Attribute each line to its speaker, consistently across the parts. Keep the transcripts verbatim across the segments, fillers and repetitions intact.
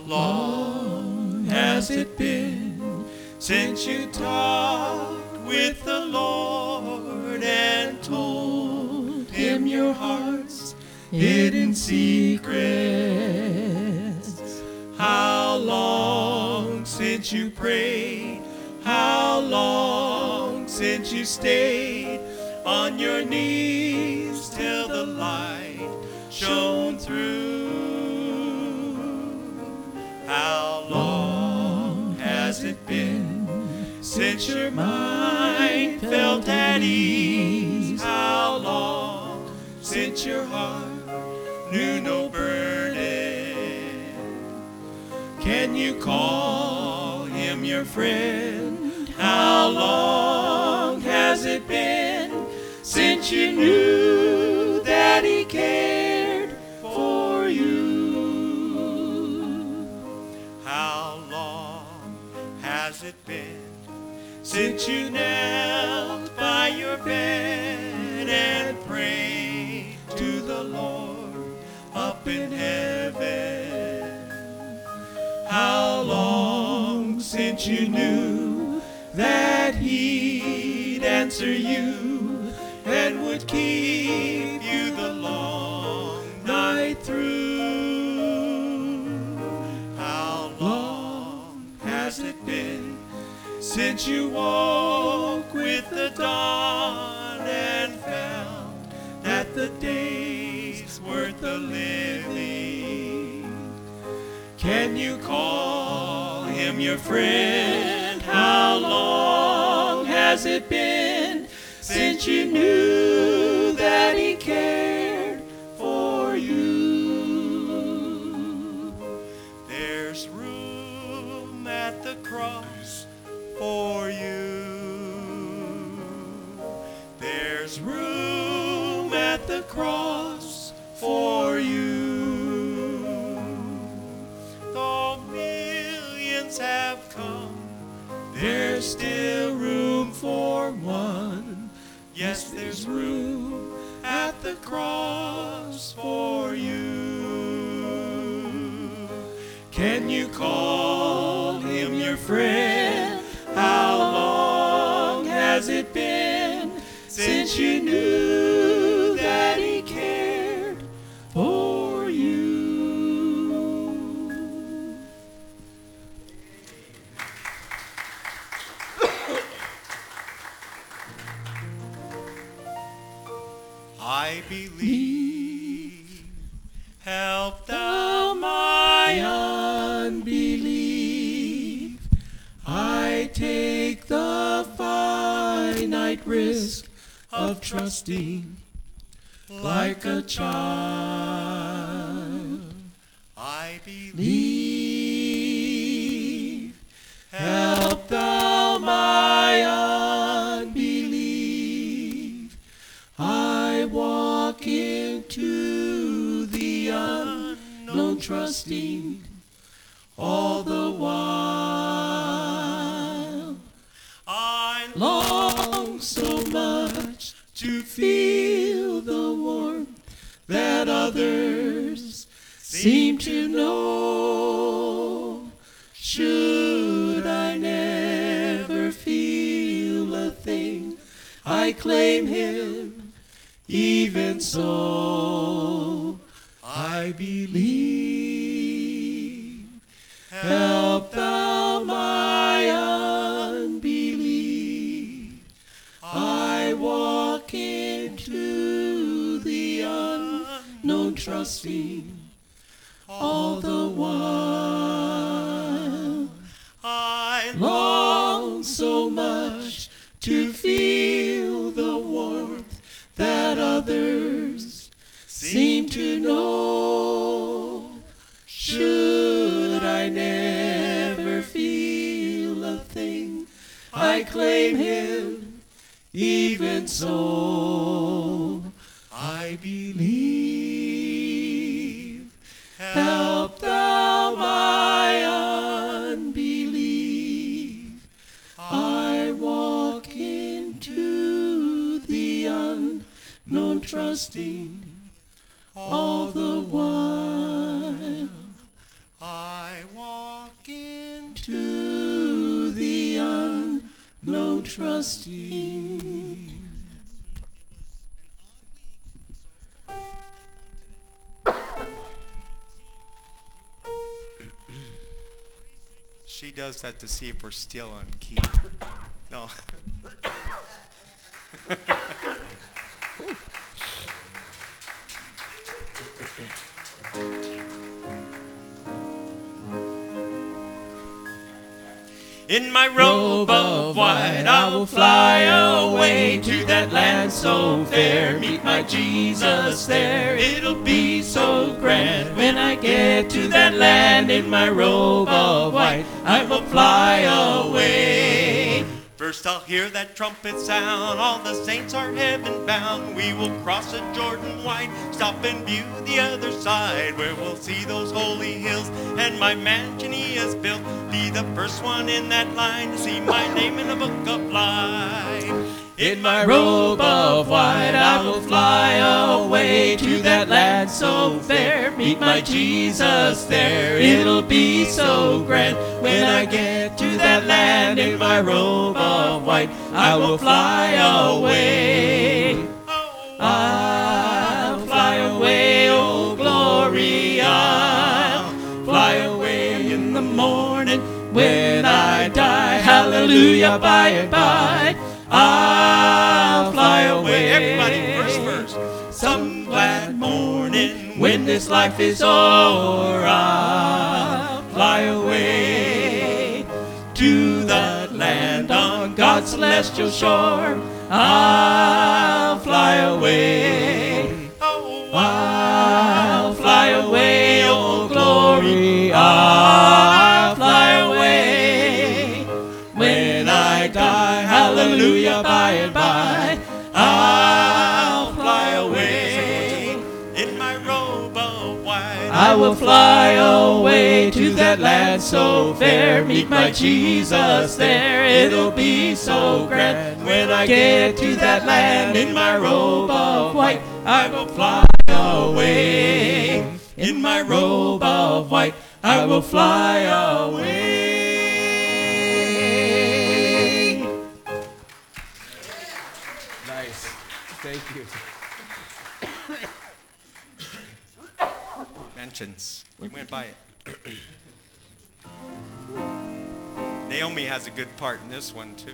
Speaker 1: long has it been since you talked with the Lord and told him your heart's hidden secrets? How long since you prayed? How long since you stayed on your knees till the light shone through? How long has it been since your mind felt at ease? How long since your heart knew no burden? Can you call him your friend? How long has it been since you knew that he cared for you? How long has it been since you knelt by your bed and prayed to the Lord up in heaven? How long since you knew that he'd answer you and would keep you the long night through? How long has it been since you woke with the dawn and found that the day's worth the living? Can you call him your friend? How long has it been since you knew that he cared for you? There's room at the cross for you. There's room at the cross for you. Though millions have come, there's still room for one. Yes, there's room at the cross for you. Can you call him your friend? How long has it been since you knew that he cared for you? I believe, help thou my unbelief. I take the finite risk of trusting like a child. I believe, help thou my unbelief. I walk into the unknown trusting all the while. I long so much to feel the warmth that others seem to know. Should I never feel a thing, I claim him even so. I believe, help thou my unbelief. I walk into the unknown trusting all the while. I long so much to feel the warmth that others seem to know. Should I never feel a thing, I claim him even so. I believe, help thou my unbelief. I walk into the unknown trusting all the while. I will trust Him.
Speaker 2: She does that to see if we're still on key. No. In my robe of white, I will fly away to that land so fair. Meet my Jesus there, it'll be so grand. When I get to that land in my robe of white, I will fly away. First I'll hear that trumpet sound, all the saints are heaven bound. We will cross the Jordan wide, stop and view the other side, where we'll see those holy hills, and my mansion He has built. Be the first one in that line to see my name in the book of life. In my robe of white, I will fly away to that land so fair. Meet my Jesus there, it'll be so grand. When I get to that land in my robe of white, I will fly away. I'll fly away, oh glory, I'll fly away in the morning when I die. Hallelujah, by and by. I'll fly away. Everybody, first verse. Some glad morning when this life is o'er, I'll fly away to that land on God's celestial shore. I'll fly away. I'll fly away, oh glory. I'll fly away when I die. Hallelujah, by and by. I'll fly away in my robe of white. I will fly away to that land so fair. Meet my Jesus there, it'll be so grand. When I get to that land in my robe of white, I will fly away. In my robe of white, I will fly away.
Speaker 3: Thank you.
Speaker 2: Mansions. We went by it. Naomi has a good part in this one too.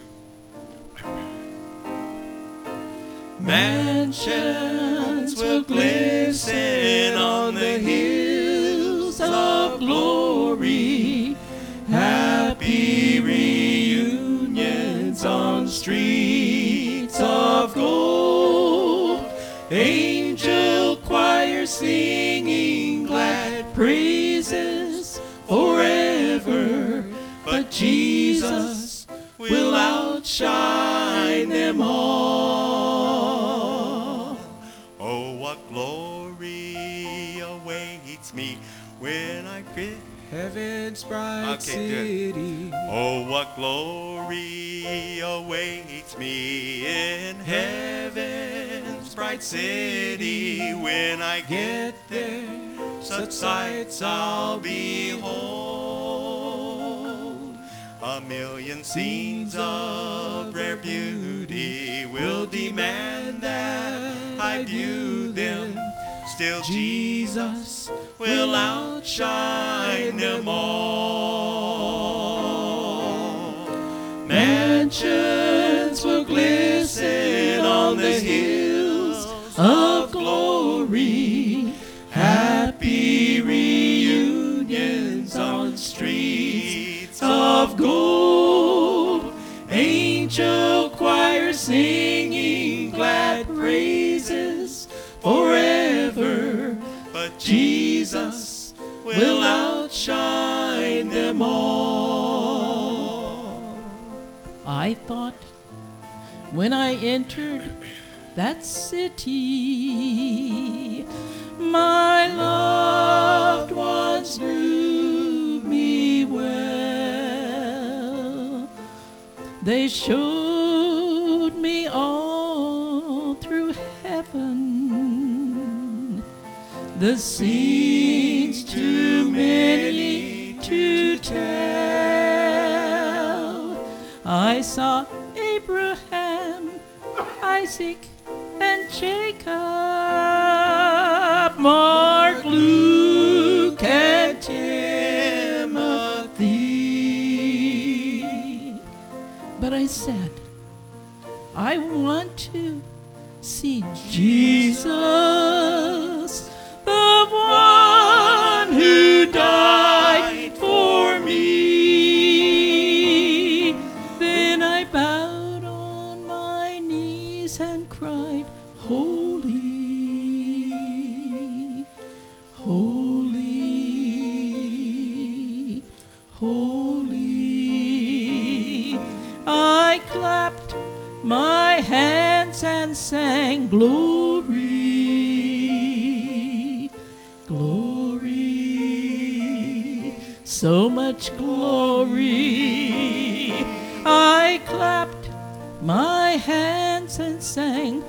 Speaker 2: Mansions will glisten on the hills of glory. Happy reunions on streets of gold. Angel choir singing glad praises forever. But Jesus will outshine them all. Oh, what glory awaits me when I quit
Speaker 3: Heaven's bright
Speaker 2: Okay, good.
Speaker 3: city.
Speaker 2: Oh, what glory awaits me in heaven's bright city. When I get there, such sights I'll behold. A million scenes of rare beauty will demand that I view them. Still Jesus will outshine them all. Mansions will glisten on the hills of glory. Happy reunions on streets of gold. Angel choir singing glad praises forever. But Jesus will outshine them all.
Speaker 1: I thought when I entered that city, my loved ones knew me well. They showed me all through heaven, the scenes too many to tell. I saw a Isaac, and Jacob, Mark, Luke, and Timothy. But I said, I want to see Jesus, the one who died for me. Then I bowed on my knees and cried, holy, holy, holy. I clapped my hands and sang, glory, glory, so much glory. I clapped my hands and sang,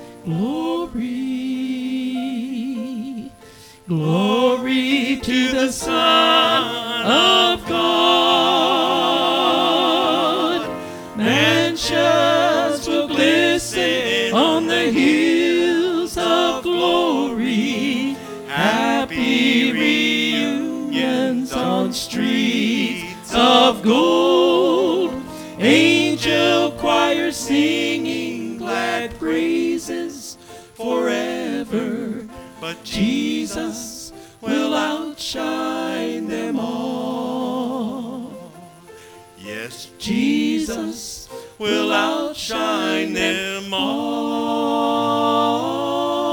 Speaker 1: glory, glory to the Son of God. Mansions will glisten on the hills of glory. Happy reunions on streets of gold. Angel choir singing glad praises forever. But Jesus will outshine them all.
Speaker 2: Yes,
Speaker 1: Jesus will outshine them all.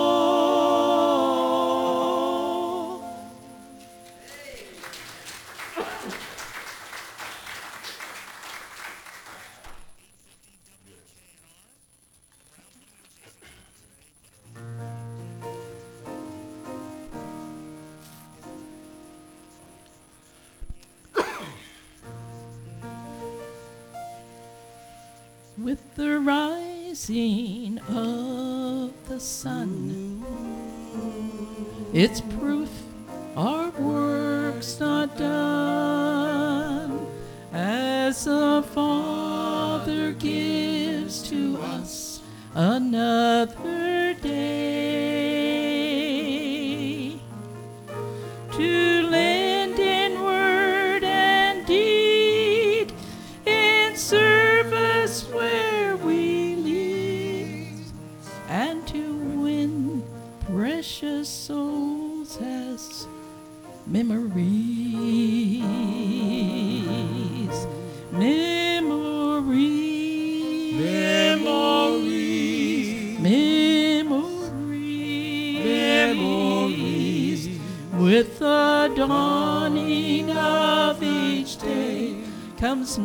Speaker 1: With the rising of the sun, it's proof our work's not done. As the Father gives to us another day to lend in word and deed, in service where we live, and to win precious souls as memories, memories,
Speaker 3: Memories.
Speaker 1: memories,
Speaker 3: Memories.
Speaker 1: with the dawning of each day comes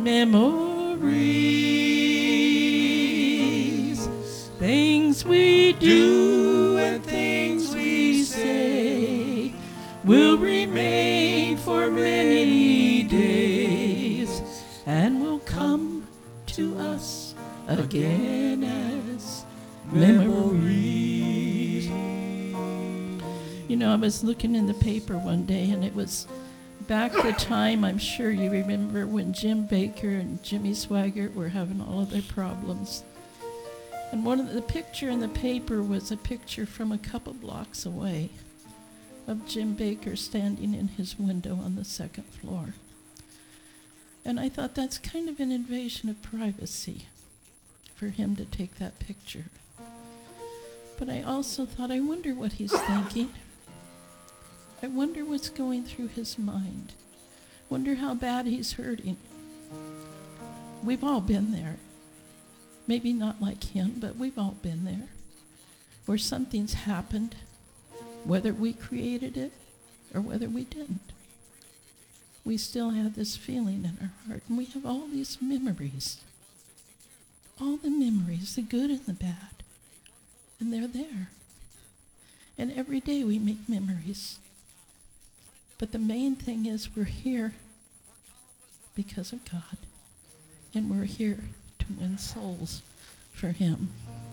Speaker 1: memories. Things we do and things we say will remain for many days and will come to us again as memories. You know, I was looking in the paper one day, and it was back the time, I'm sure you remember, when Jim Bakker and Jimmy Swaggart were having all of their problems. And one of the picture in the paper was a picture from a couple blocks away of Jim Bakker standing in his window on the second floor. And I thought that's kind of an invasion of privacy for him to take that picture. But I also thought, I wonder what he's thinking. I wonder what's going through his mind. Wonder how bad he's hurting. We've all been there. Maybe not like him, but we've all been there. Where something's happened, whether we created it or whether we didn't. We still have this feeling in our heart, and we have all these memories. All the memories, the good and the bad. And they're there. And every day we make memories. But the main thing is we're here because of God. And we're here to win souls for Him.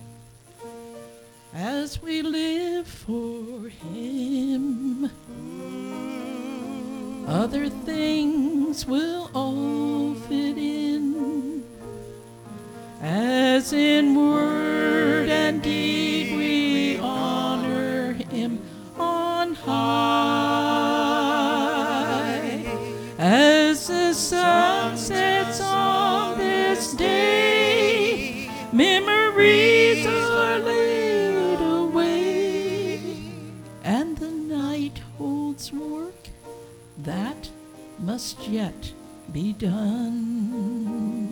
Speaker 1: As we live for Him, other things will all fit in. As in word and deed, sun sets on this day, memories are laid away, and the night holds work that must yet be done.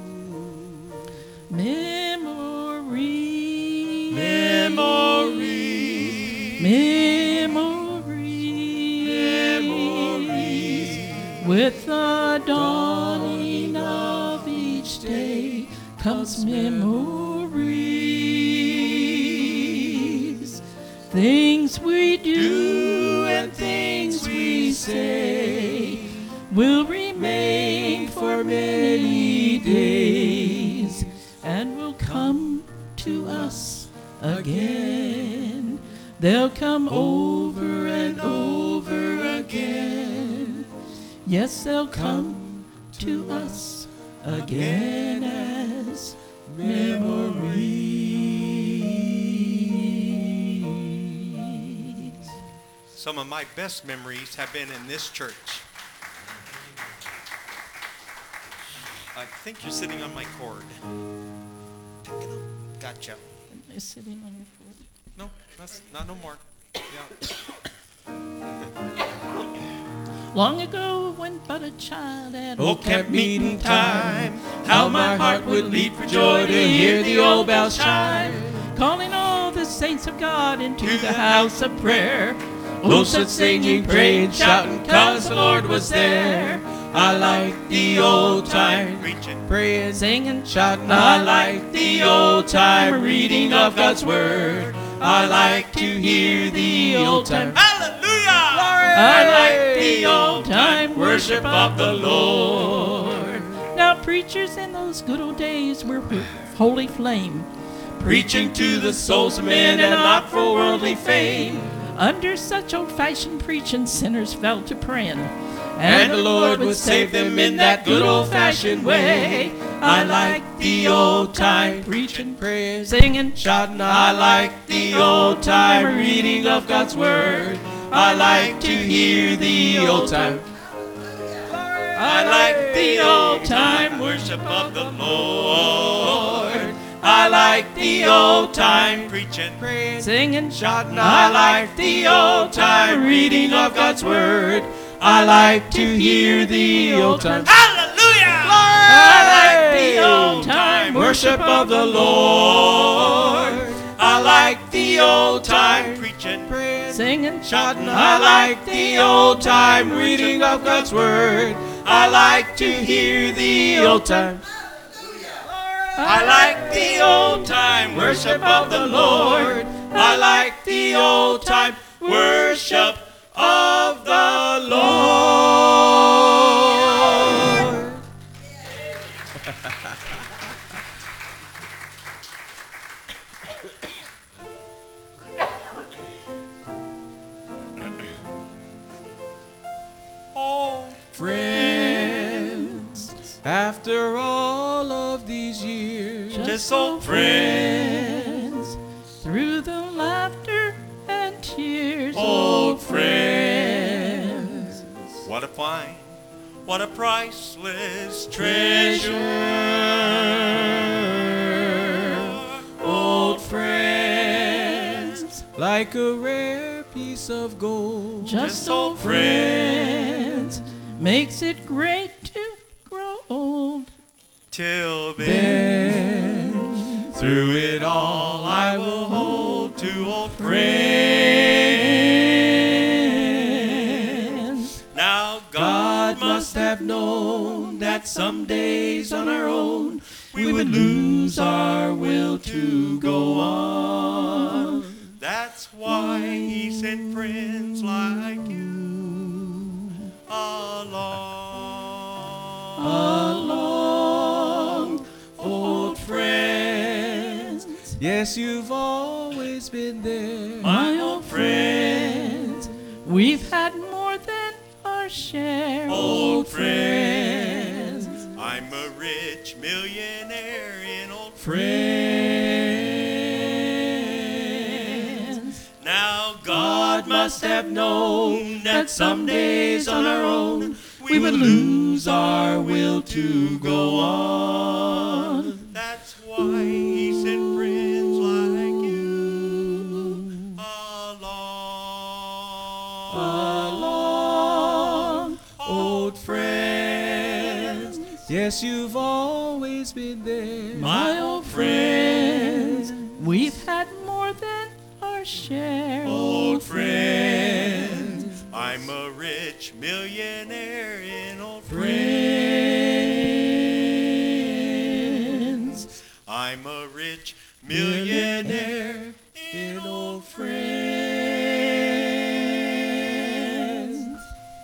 Speaker 1: Memories,
Speaker 2: Memories,
Speaker 1: memories,
Speaker 2: memories.
Speaker 1: With the dawning of each day comes memories. Things we do and things we say will remain for many days and will come to us again. They'll come over and over again. Yes, they'll come to us again as memories.
Speaker 2: Some of my best memories have been in this church. I think you're sitting on my cord. Gotcha.
Speaker 1: Am I sitting on your foot?
Speaker 2: No, that's not no more. Yeah.
Speaker 1: Long ago, when but a child at
Speaker 2: Oh, camp meeting time, how my heart would leap for joy to hear the old bells chime,
Speaker 1: calling all the saints of God into the house of prayer.
Speaker 2: Oh, such singing, praying, shouting, cause the Lord was there. I like the old time preaching, praying,
Speaker 1: Singing,
Speaker 2: shouting. I like the old time reading of God's word. I like to hear the old time. Hallelujah! Glory! I like the old time worship of the Lord.
Speaker 1: Now preachers in those good old days were with holy flame,
Speaker 2: Preaching to the souls of men and not for worldly fame.
Speaker 1: under such old-fashioned preaching, sinners fell to praying,
Speaker 2: And the Lord would save them in that good old-fashioned way. I like the old time preaching, praying,
Speaker 1: singing,
Speaker 2: shouting. I like the old time reading of God's word. I like to hear the old time. I like the old time worship of the Lord. I like the old time preaching, praying,
Speaker 1: singing,
Speaker 2: shouting. I like the old time reading of God's word. I like to hear the old time. Hallelujah! I like the old time worship of the Lord. I like the old time preaching, praying,
Speaker 1: singing,
Speaker 2: shouting. I like the old time reading of God's word. I like to hear the old time. I like the old time worship of the Lord. I like the old time worship of the Lord. Oh, friends, after all of these years,
Speaker 1: just
Speaker 2: old
Speaker 1: friends, through the laughter and tears,
Speaker 2: old friends. What a find, what a priceless treasure. Old friends, like a rare piece of gold.
Speaker 1: just old friends, makes it great to grow old.
Speaker 2: Till then, through it all, I will hold to old friends. Now God must have known that some days on our own we would lose our will to go on. That's why He sent friends like you along.
Speaker 1: Along,
Speaker 2: Old friends, yes, you've always been there.
Speaker 1: my old friends, we've had more than our share.
Speaker 2: Old friends, I'm a rich millionaire in old friends. Now God must have known that some days on our own we would lose our will to go on. That's why he sent friends like you along.
Speaker 3: Along, old friends. Yes, you've always been there,
Speaker 1: My old friends, we've had more than our share.
Speaker 2: Old friends, I'm a rich millionaire in old friends. I'm a rich millionaire in old friends.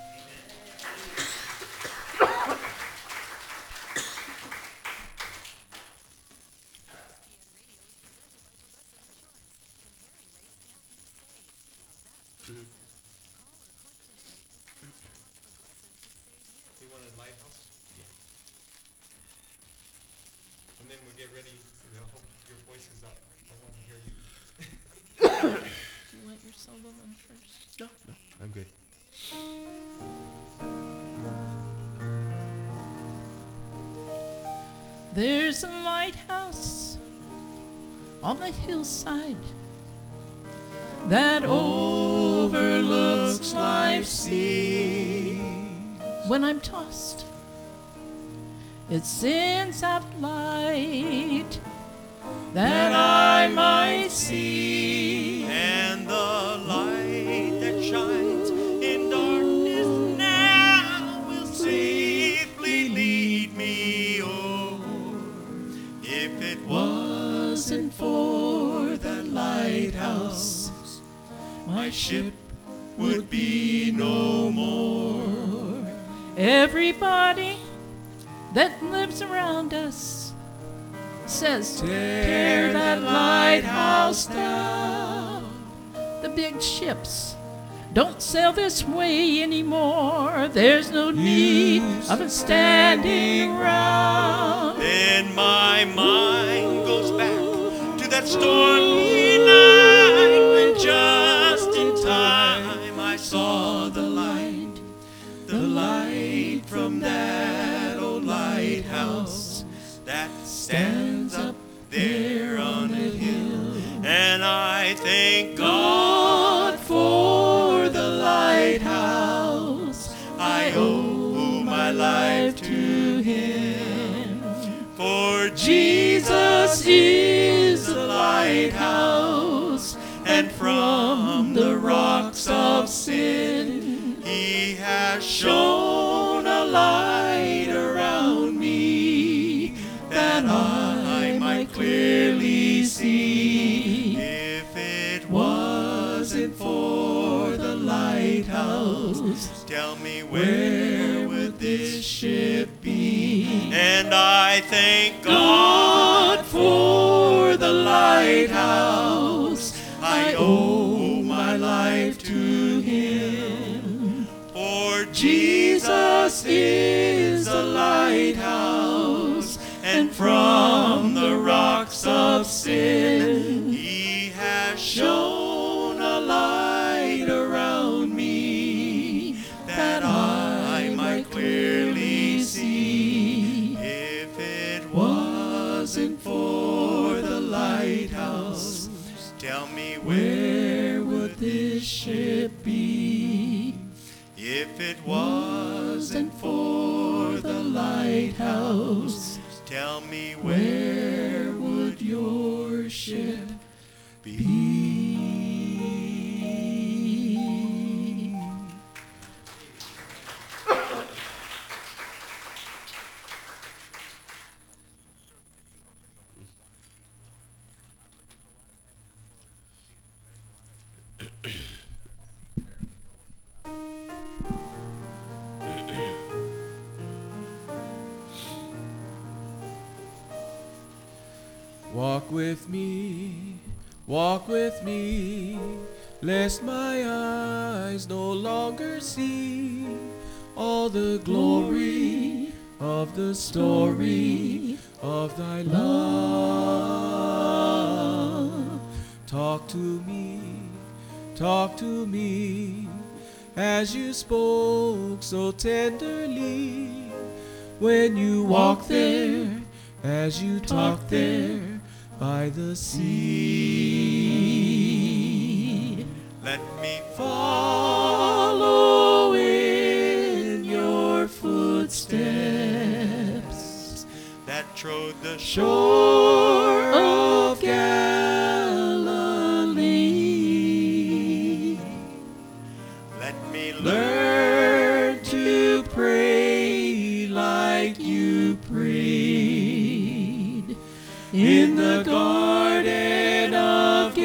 Speaker 4: You want a lighthouse? Yeah. And then we'll get ready. I hope your voice is up. I want to hear you.
Speaker 1: You want your solo one first?
Speaker 4: No, no, I'm good.
Speaker 1: There's a lighthouse on the hillside that overlooks life's sea. When I'm tossed, it sends out light that I might see.
Speaker 2: And the light that shines in darkness now will safely lead me o'er. If it wasn't for the lighthouse, my ship would be no more.
Speaker 1: Everybody that lives around us says, tear that lighthouse down. The big ships don't sail this way anymore. There's no need of it standing round.
Speaker 2: Then my mind goes back to that stormy night when just in time I saw the light, the light from that old lighthouse that stands up there on a hill. And I thank God for the lighthouse. I owe my life to him. For Jesus is the lighthouse, and from the rocks of sin he has shone a light around me that I might clearly see. If it wasn't for the lighthouse, tell me where would this ship be? And I thank God for the lighthouse. I owe my life to him. For Jesus is a lighthouse, and from the rocks of sin he has shone a light around me that I might clearly see. If it wasn't for the lighthouse, tell me where would this ship be? If it wasn't for the lighthouse, tell me where would your ship be?
Speaker 3: Walk with me, walk with me, lest my eyes no longer see all the glory of the story of thy love. Talk to me, talk to me, as you spoke so tenderly. When you walk there, as you talk there by the sea.
Speaker 2: Let me
Speaker 3: Follow in your footsteps,
Speaker 2: that trod the
Speaker 3: shore of Galilee.
Speaker 2: Let me learn
Speaker 3: Learn to pray like you prayed in the Garden of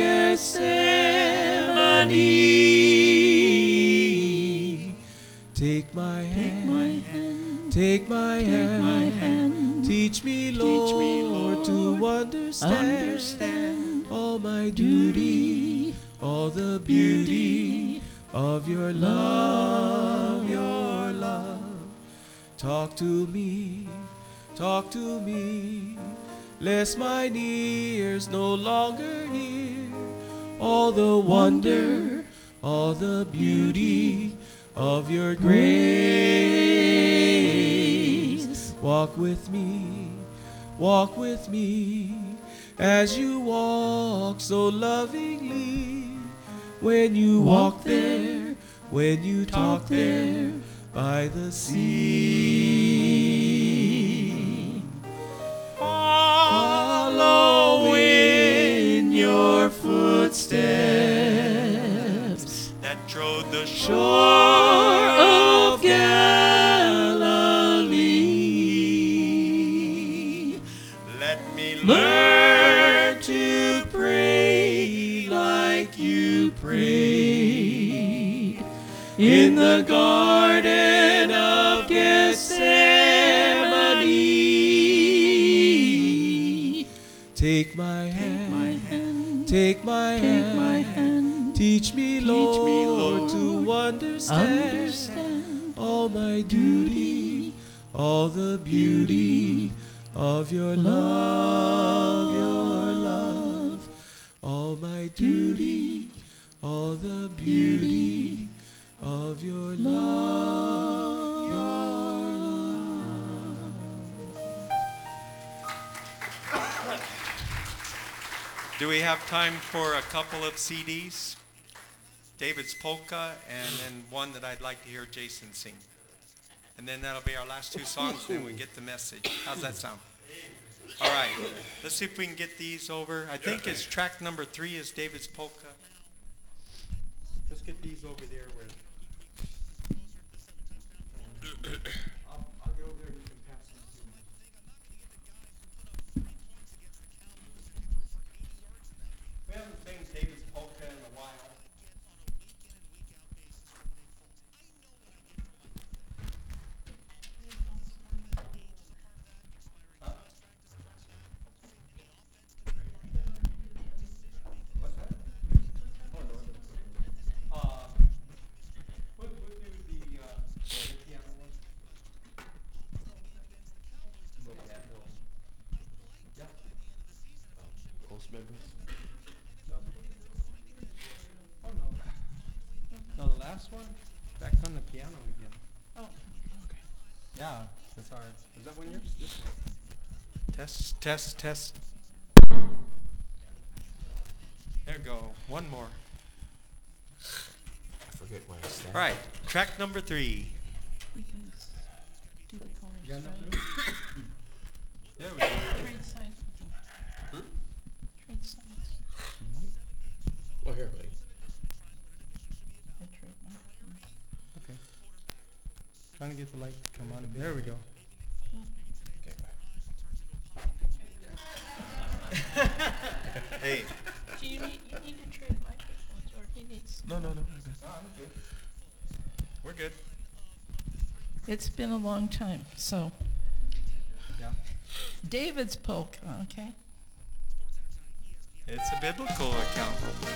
Speaker 3: Gethsemane. Take my hand, take my hand, teach me, Lord, to understand all my duty, all the beauty of your love, your love. Talk to me, talk to me, lest mine ears no longer hear all the wonder, all the beauty of your grace. Walk with me, walk with me, as you walk so lovingly. When you walk there, when you talk there by the sea. Follow in your footsteps,
Speaker 2: that trod the
Speaker 3: shore of Galilee.
Speaker 2: Let me
Speaker 3: Learn to pray like you prayed in the Garden of Gethsemane. Take my hand, take my hand, teach me, Lord, to understand all my duty, all the beauty of your love, your love, all my duty, all the beauty of your love, your love.
Speaker 2: Do we have time for a couple of C Ds? David's Polka, and then one that I'd like to hear Jason sing. And then that'll be our last two songs, then we get the message. How's that sound? All right, let's see if we can get these over. I think it's track number three is David's Polka. Let's get these over there where...
Speaker 4: I'll, I'll go over there, you can pass them to me.
Speaker 2: We haven't seen David's Polka in a while. Huh? What's that? Oh, no. Uh, we'll, we'll do the, uh, the piano one. Yeah.
Speaker 3: Post members.
Speaker 4: Oh, no. No, the last one? Back on the piano again.
Speaker 1: Oh,
Speaker 4: Yeah, that's ours. Is that one yours? Yes.
Speaker 2: Test, test, test. There we go. One more.
Speaker 3: I forget where I stand.
Speaker 2: All right, track number three.
Speaker 1: we can s- do the chorus,
Speaker 4: You got enough
Speaker 1: right?
Speaker 4: room?
Speaker 2: There we go.
Speaker 1: Trade signs.
Speaker 2: Hmm?
Speaker 1: Trade signs.
Speaker 3: Oh, here, buddy.
Speaker 1: I trade mine.
Speaker 4: Okay. Trying to get the light to come on. There we go.
Speaker 3: Okay.
Speaker 2: Hey,
Speaker 1: Do you need, you need to trade microphones, or he needs?
Speaker 3: No, no, no.
Speaker 2: we're good.
Speaker 1: It's been a long time, so.
Speaker 4: Yeah.
Speaker 1: David's polka, okay?
Speaker 2: It's a biblical account.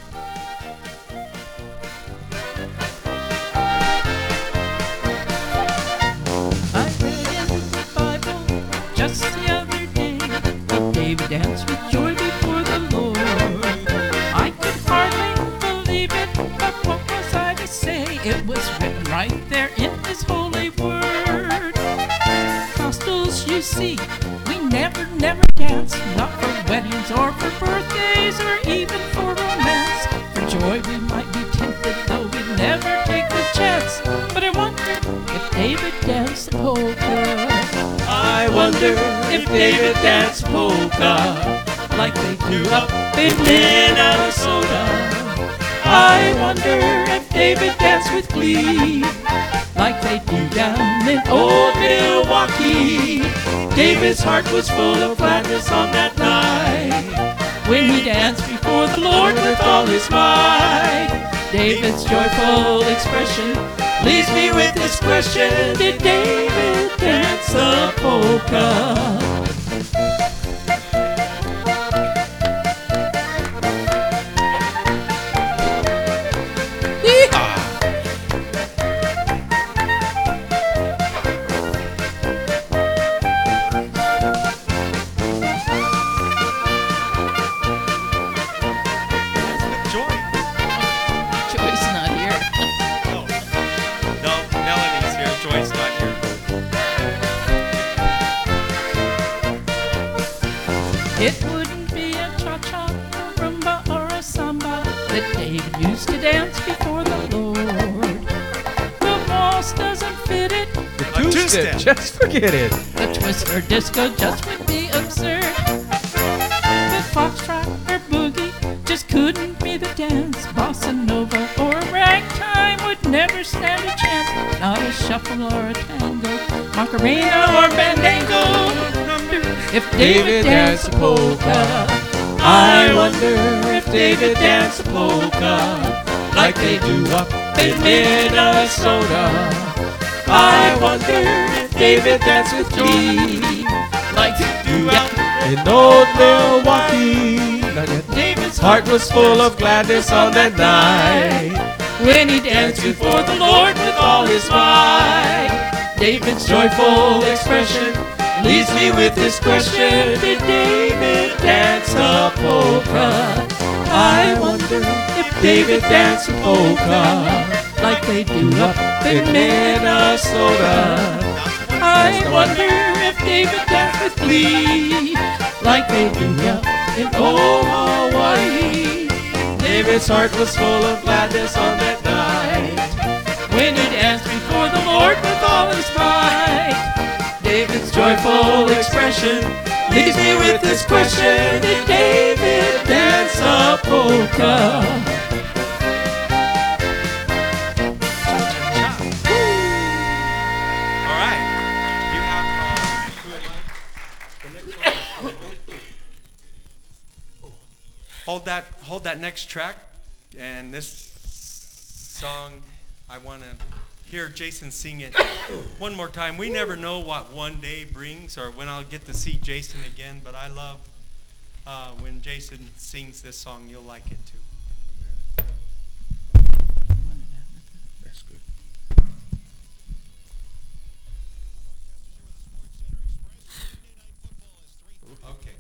Speaker 1: I read in the Bible just the other day that David danced with joy before the Lord. I could hardly believe it, but what was I to say? It was written right there in his holy word. Pentecostals, you see, we never, never dance, not for weddings or for birthdays or even for romance. For joy we might be tempted, though we'd never take the chance. But I wonder if David danced the polka.
Speaker 3: I wonder if David danced polka
Speaker 1: like they do
Speaker 3: up in Minnesota.
Speaker 1: I wonder if David danced with glee like they do down in old Milwaukee.
Speaker 3: David's heart was full of gladness on that night
Speaker 1: when he danced before the Lord with all his might. David's joyful expression leaves me with this question: did David dance the polka? It wouldn't be a cha-cha, a rumba, or a samba that David used to dance before the Lord. The waltz doesn't fit it.
Speaker 3: The two-step, just forget it.
Speaker 1: The twist or disco just would be absurd. The foxtrot or boogie just couldn't be the dance. Bossa nova or a ragtime would never stand a chance. Not a shuffle or a tango, Macarena or Bandango. If David danced a polka, I wonder if David danced a polka like they do up in Minnesota. I wonder if David danced with glee like they do out
Speaker 3: in old Milwaukee.
Speaker 1: David's
Speaker 3: heart was full of gladness on that night
Speaker 1: when he danced before the Lord with all his might. David's joyful expression leaves me with this question: did David dance a polka? I wonder if David danced a polka like they do up in Minnesota. I wonder if David danced with glee like they do up in old Hawaii.
Speaker 3: David's heart was full of gladness on that night
Speaker 1: when he danced before the Lord with all his might. David's joyful expression leaves me with this question: did David dance a polka?
Speaker 2: All right. You have uh, the next one. Hold that. Hold that next track, and this song, I want to hear Jason sing it one more time. We never know what one day brings or when I'll get to see Jason again, but I love uh, when Jason sings this song. You'll like it too.
Speaker 3: That's good.
Speaker 2: Okay.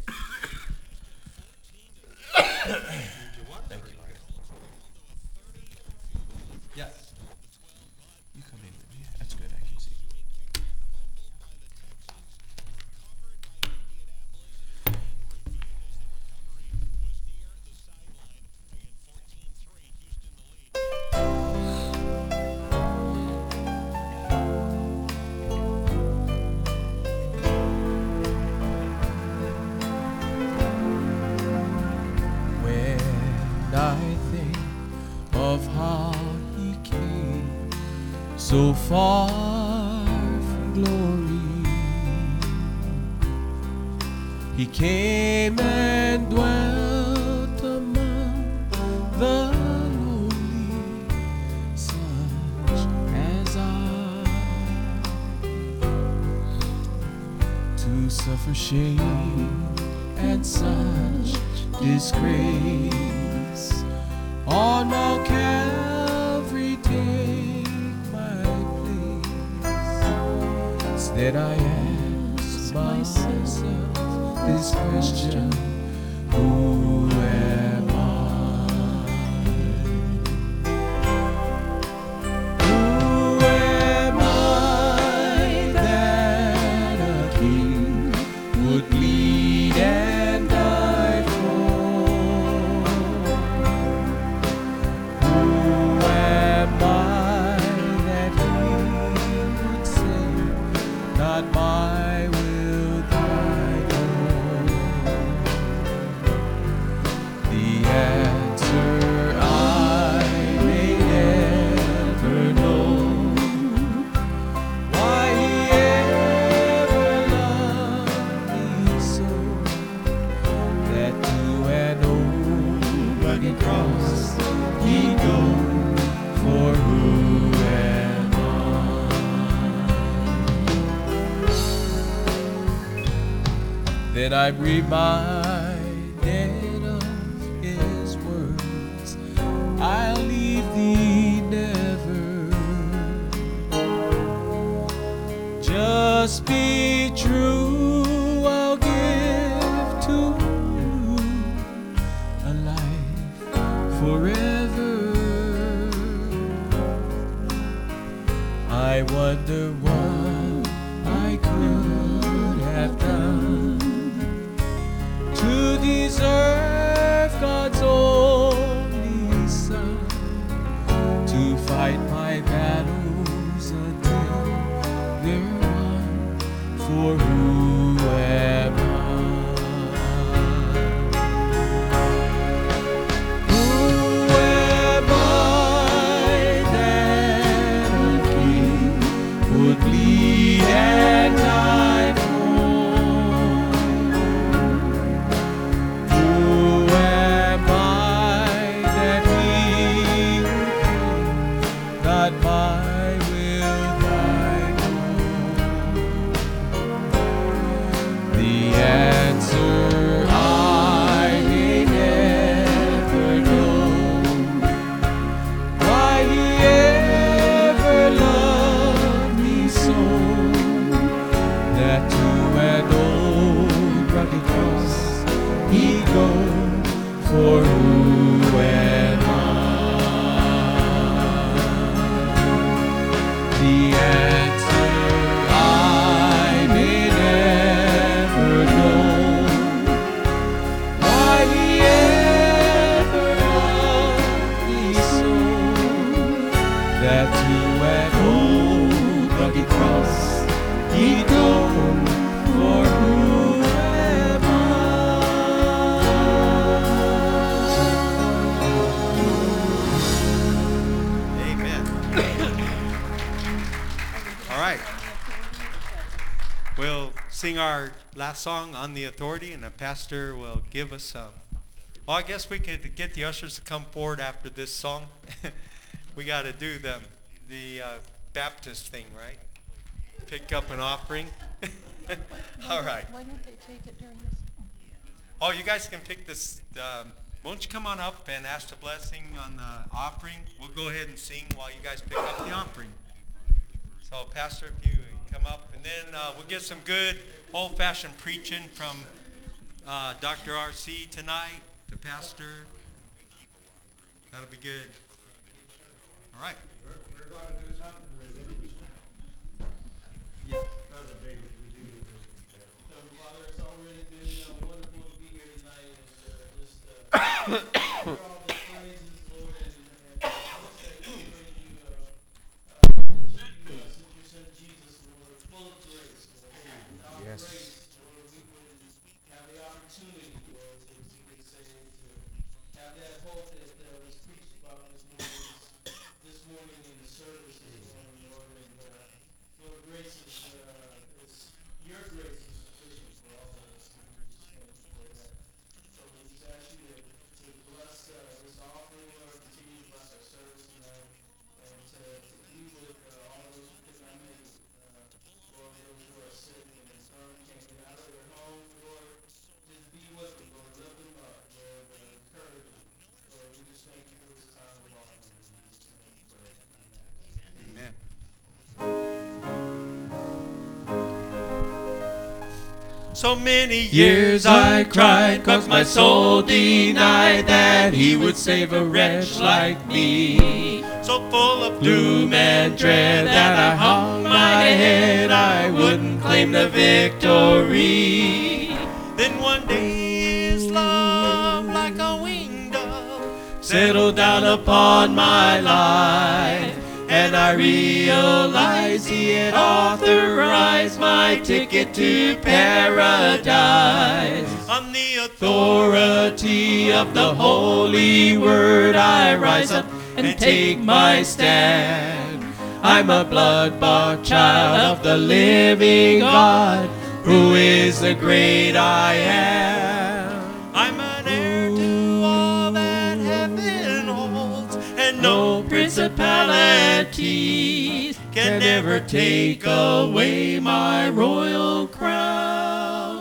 Speaker 3: Thank you.
Speaker 2: Yes.
Speaker 3: You come in with me. That's good. I can see. When I think of how he came so far from glory, he came and dwelt among the lowly, such as I, to suffer shame and such disgrace on Mount Calvary, take my place. Instead I ask myself this question: who am I? Who then I'm reminded of his words, I'll leave thee never. Just be true, I'll give to you a life forever. I wonder what I could have done to deserve God's only Son, to fight my battles until they're won. For who am I? Who am I that a king would bleed and die for? Who am I that he would pray, not my will, thine own? The answer I may never know, why he ever loved me so, that to an old rugged cross he'd go. For who am I? The answer I may never know, why he ever loved me so, that to an old rugged cross he'd go. For who am I?
Speaker 2: Amen. All right. We'll sing our last song, On the Authority, and the pastor will give us a... Well, I guess we could get the ushers to come forward after this song. We got to do the, the uh, Baptist thing, right? Pick up an offering. All right.
Speaker 1: Why don't they take it during this?
Speaker 2: Oh, you guys can pick this. Um, won't you come on up and ask the blessing on the offering? We'll go ahead and sing while you guys pick up the offering. So, Pastor, if you come up. And then uh, we'll get some good old-fashioned preaching from uh, Doctor R C tonight, the pastor. That'll be good. All right.
Speaker 4: We're going to do something.
Speaker 2: Yeah.
Speaker 3: So, Father, it's already been uh, wonderful to be here tonight, and uh, just uh, hear all the praises, Lord, and, and uh, just say we pray you, uh, uh, that you uh, sent your son Jesus, Lord, full of grace, Lord. Without
Speaker 2: Yes.
Speaker 3: grace, Lord, we wouldn't have the opportunity, Lord, to, as you could say, to have that hope that uh, was preached about this morning, this morning in the service this morning, Lord, and uh, Lord, grace is, uh, is your grace is sufficient for all of us. And we just thank you for that. So we just ask you to, to bless uh, this offering, Lord, continue to bless our service tonight, and to, to be with uh, all those who could not make it. Uh, Lord, those who are sick and infirm, can't get out of their home, Lord, just be with them, Lord, lift them up, Lord, uh, encourage them. Lord, we just thank you for this time of offering. In Jesus' name we pray. Amen.
Speaker 2: Amen. So many years I cried, 'cause my soul denied that he would save a wretch like me. So full of doom and dread that I hung my head, I wouldn't claim the victory. Then one day his love, like a winged dove, settled down upon my life, and I realized he had authorized my ticket to paradise. On the authority of the holy word, I rise up and take my stand. I'm a blood-bought child of the living God, who is the great I am. I'm an heir to all that heaven holds, and no principalities can ever take away my royal crown.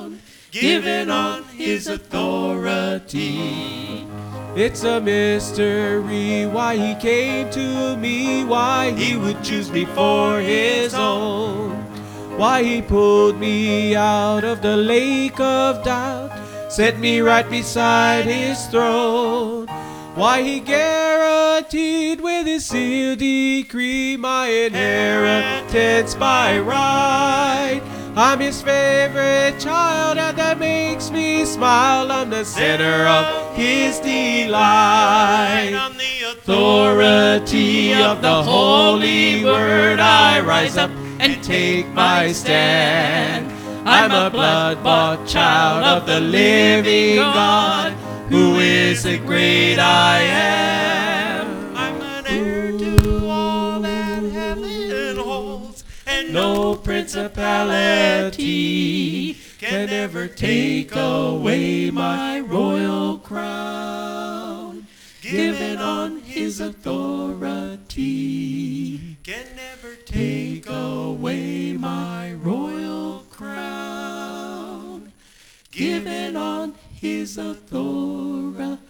Speaker 2: given on his authority.
Speaker 3: It's a mystery why he came to me, why he would choose me for his own, why he pulled me out of the lake of doubt, set me right beside his throne, why he guaranteed with his sealed decree my inheritance by right. I'm his favorite child, and that makes me smile. I'm the center of his delight.
Speaker 2: On the authority of the holy word, I rise up and take my stand. I'm a blood-bought child of the living God, who is the great I am. I'm an heir to all that heaven holds, and no principality can ever take away my royal crown, given on his authority. Can never take away my royal crown, given on his authority.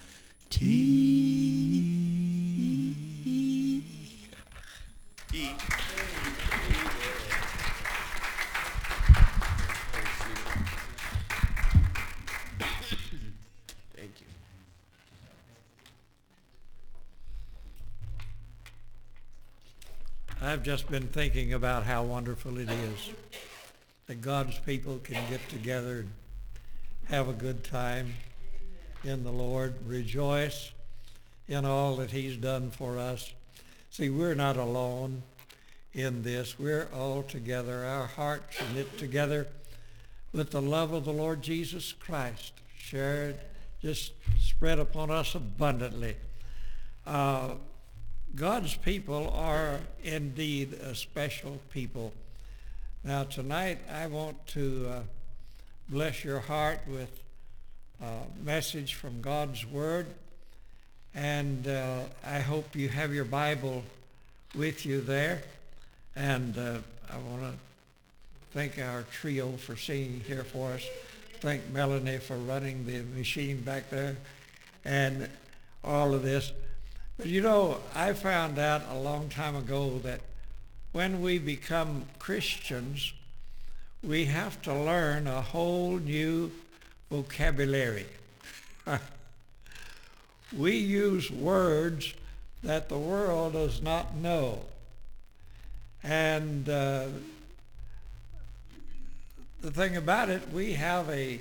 Speaker 3: Thank you.
Speaker 5: I've just been thinking about how wonderful it is that God's people can get together and have a good time in the Lord, rejoice in all that he's done for us. See, we're not alone in this. We're all together. Our hearts are knit together with the love of the Lord Jesus Christ, shared, just spread upon us abundantly. Uh, God's people are indeed a special people. Now tonight I want to uh, bless your heart with a message from God's Word, and uh, I hope you have your Bible with you there. And uh, I want to thank our trio for singing here for us. Thank Melanie for running the machine back there and all of this. But you know, I found out a long time ago that when we become Christians, we have to learn a whole new vocabulary. We use words that the world does not know. And uh, the thing about it, we have a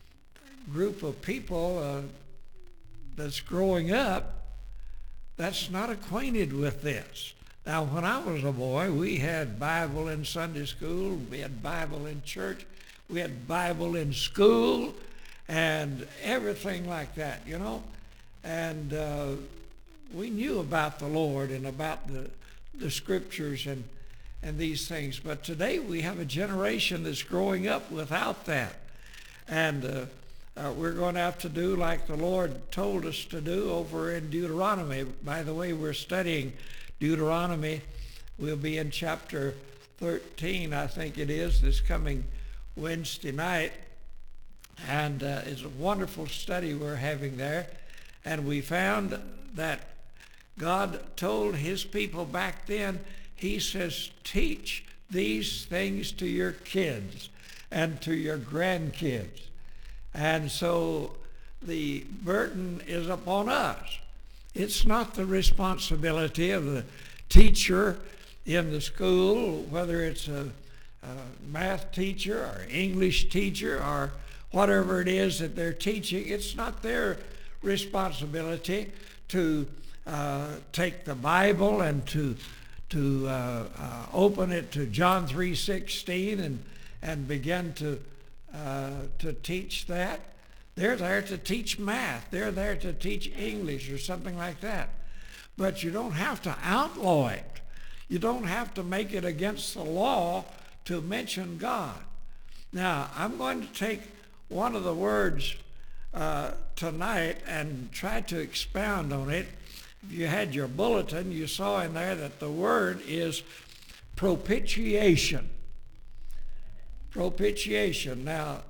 Speaker 5: group of people uh, that's growing up that's not acquainted with this. Now, when I was a boy, we had Bible in Sunday school, we had Bible in church, we had Bible in school, and everything like that, you know. And uh, we knew about the Lord and about the, the scriptures and, and these things. But today we have a generation that's growing up without that. And uh, Uh, we're going to have to do like the Lord told us to do over in Deuteronomy. By the way, we're studying Deuteronomy. We'll be in chapter thirteen, I think it is, this coming Wednesday night. And uh, it's a wonderful study we're having there. And we found that God told his people back then, he says, teach these things to your kids and to your grandkids. And so the burden is upon us. It's not the responsibility of the teacher in the school, whether it's a, a math teacher or English teacher or whatever it is that they're teaching. It's not their responsibility to uh, take the Bible and to to uh, uh, open it to John three sixteen and and begin to Uh, to teach that. They're there to teach math. They're there to teach English or something like that. But you don't have to outlaw it. You don't have to make it against the law to mention God. Now, I'm going to take one of the words uh, tonight and try to expound on it. If you had your bulletin, you saw in there that the word is propitiation. Propitiation. Now,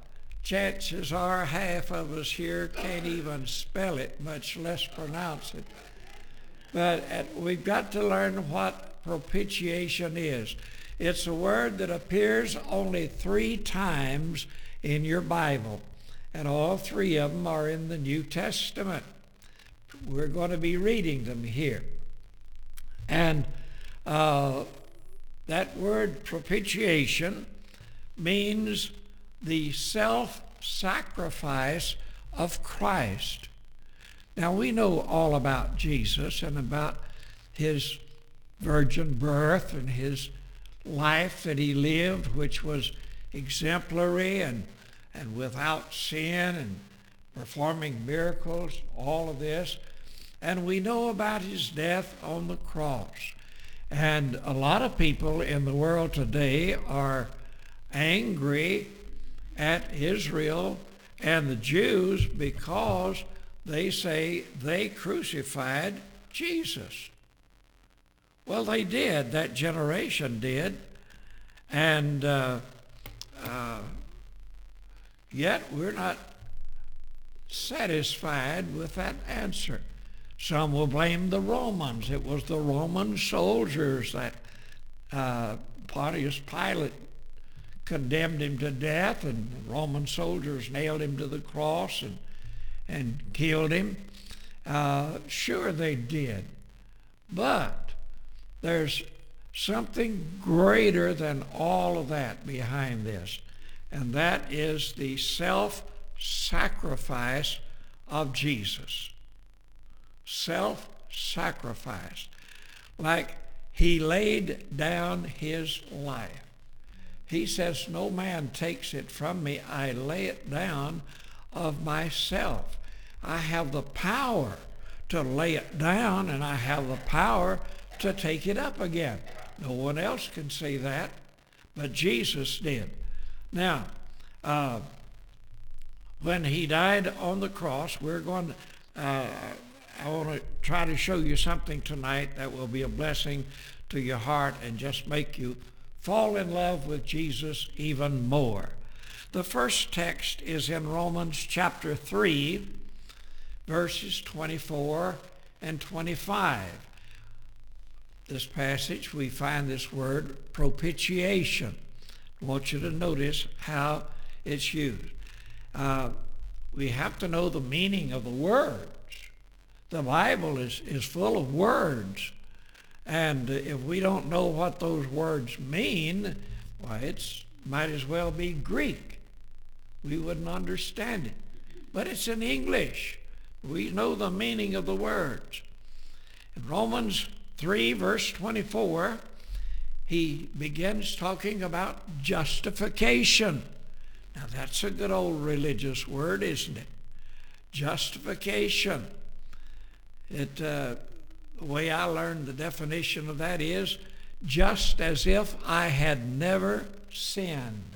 Speaker 5: chances are half of us here can't even spell it, much less pronounce it. But at, we've got to learn what propitiation is. It's a word that appears only three times in your Bible, and all three of them are in the New Testament. We're going to be reading them here. And uh, that word propitiation means the self-sacrifice of Christ. Now, we know all about Jesus and about his virgin birth and his life that he lived, which was exemplary and, and without sin and performing miracles, all of this. And we know about his death on the cross. And a lot of people in the world today are angry at Israel and the Jews because they say they crucified Jesus. Well, they did. That generation did. And uh, uh, yet we're not satisfied with that answer. Some will blame the Romans. It was the Roman soldiers that uh, Pontius Pilate condemned him to death, and the Roman soldiers nailed him to the cross and, and killed him. Uh, sure, they did. But there's something greater than all of that behind this, and that is the self-sacrifice of Jesus. Self-sacrifice. Like he laid down his life. He says, no man takes it from me. I lay it down of myself. I have the power to lay it down, and I have the power to take it up again. No one else can say that, but Jesus did. Now, uh, when he died on the cross, we're going to, uh, I want to try to show you something tonight that will be a blessing to your heart and just make you fall in love with Jesus even more. The first text is in Romans chapter three, verses twenty-four and twenty-five. This passage, we find this word propitiation. I want you to notice how it's used. Uh, we have to know the meaning of the words. The Bible is, is full of words. And if we don't know what those words mean, why, it's might as well be Greek. We wouldn't understand it. But it's in English. We know the meaning of the words. In Romans three, verse twenty-four, he begins talking about justification. Now, that's a good old religious word, isn't it? Justification. It... Uh, The way I learned the definition of that is just as if I had never sinned.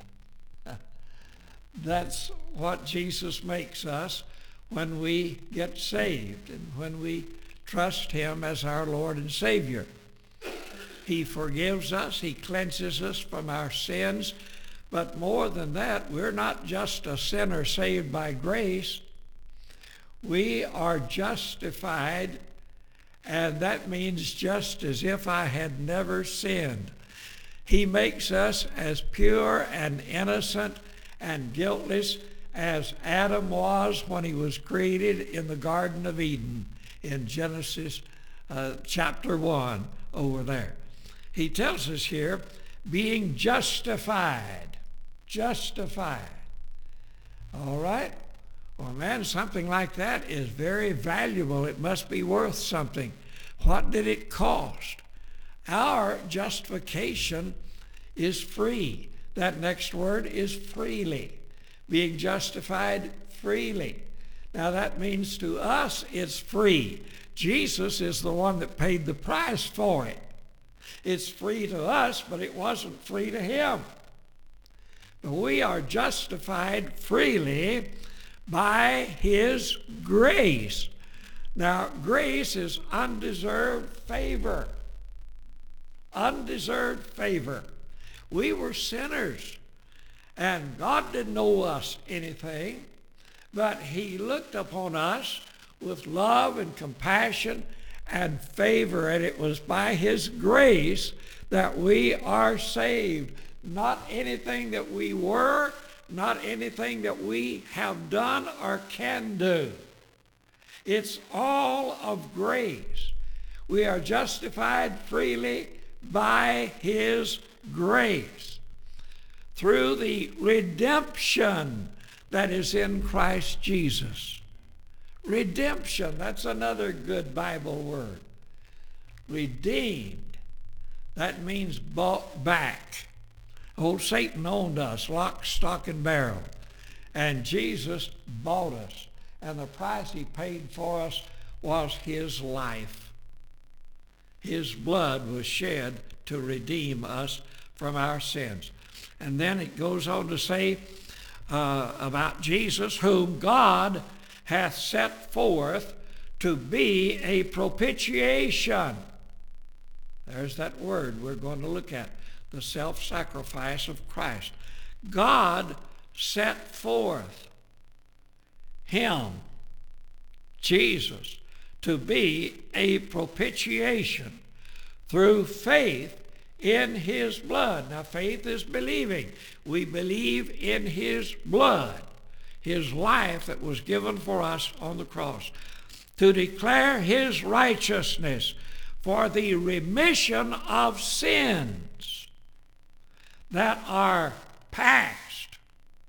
Speaker 5: That's what Jesus makes us when we get saved and when we trust him as our Lord and Savior. He forgives us. He cleanses us from our sins. But more than that, we're not just a sinner saved by grace. We are justified. And that means just as if I had never sinned. He makes us as pure and innocent and guiltless as Adam was when he was created in the Garden of Eden in Genesis uh, chapter one over there. He tells us here, being justified. Justified. All right? Well, man, something like that is very valuable. It must be worth something. What did it cost? Our justification is free. That next word is freely. Being justified freely. Now, that means to us it's free. Jesus is the one that paid the price for it. It's free to us, but it wasn't free to him. But we are justified freely by his grace. Now, grace is undeserved favor. Undeserved favor. We were sinners, And God didn't owe us anything, but he looked upon us with love and compassion and favor, and it was by his grace that we are saved. Not anything that we were, not anything that we have done or can do. It's all of grace. We are justified freely by his grace through the redemption that is in Christ Jesus. Redemption, that's another good Bible word. Redeemed, that means bought back. Old Satan owned us, lock, stock, and barrel. And Jesus bought us. And the price he paid for us was his life. His blood was shed to redeem us from our sins. And then it goes on to say uh, about Jesus, whom God hath set forth to be a propitiation. There's that word we're going to look at, the self-sacrifice of Christ. God set forth him, Jesus, to be a propitiation through faith in his blood. Now, faith is believing. We believe in his blood, his life that was given for us on the cross, to declare his righteousness for the remission of sins that are past.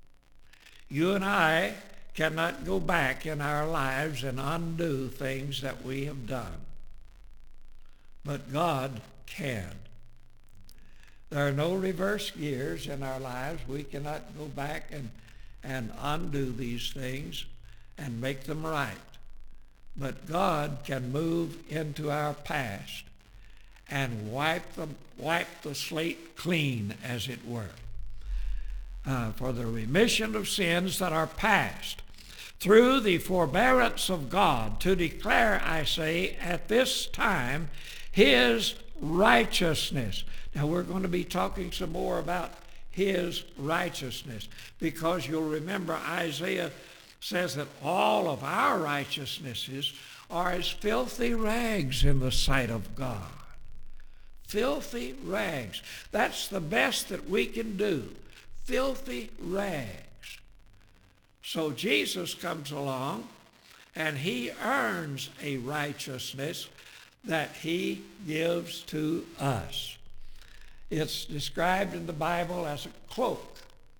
Speaker 5: You and I cannot go back in our lives and undo things that we have done. But God can. There are no reverse gears in our lives. We cannot go back and, and undo these things and make them right. But God can move into our past and wipe the, wipe the slate clean, as it were, uh, for the remission of sins that are past, through the forbearance of God, to declare, I say, at this time, his righteousness. Now, we're going to be talking some more about his righteousness, because you'll remember Isaiah says that all of our righteousnesses are as filthy rags in the sight of God. Filthy rags. That's the best that we can do. Filthy rags. So Jesus comes along and he earns a righteousness that he gives to us. It's described in the Bible as a cloak.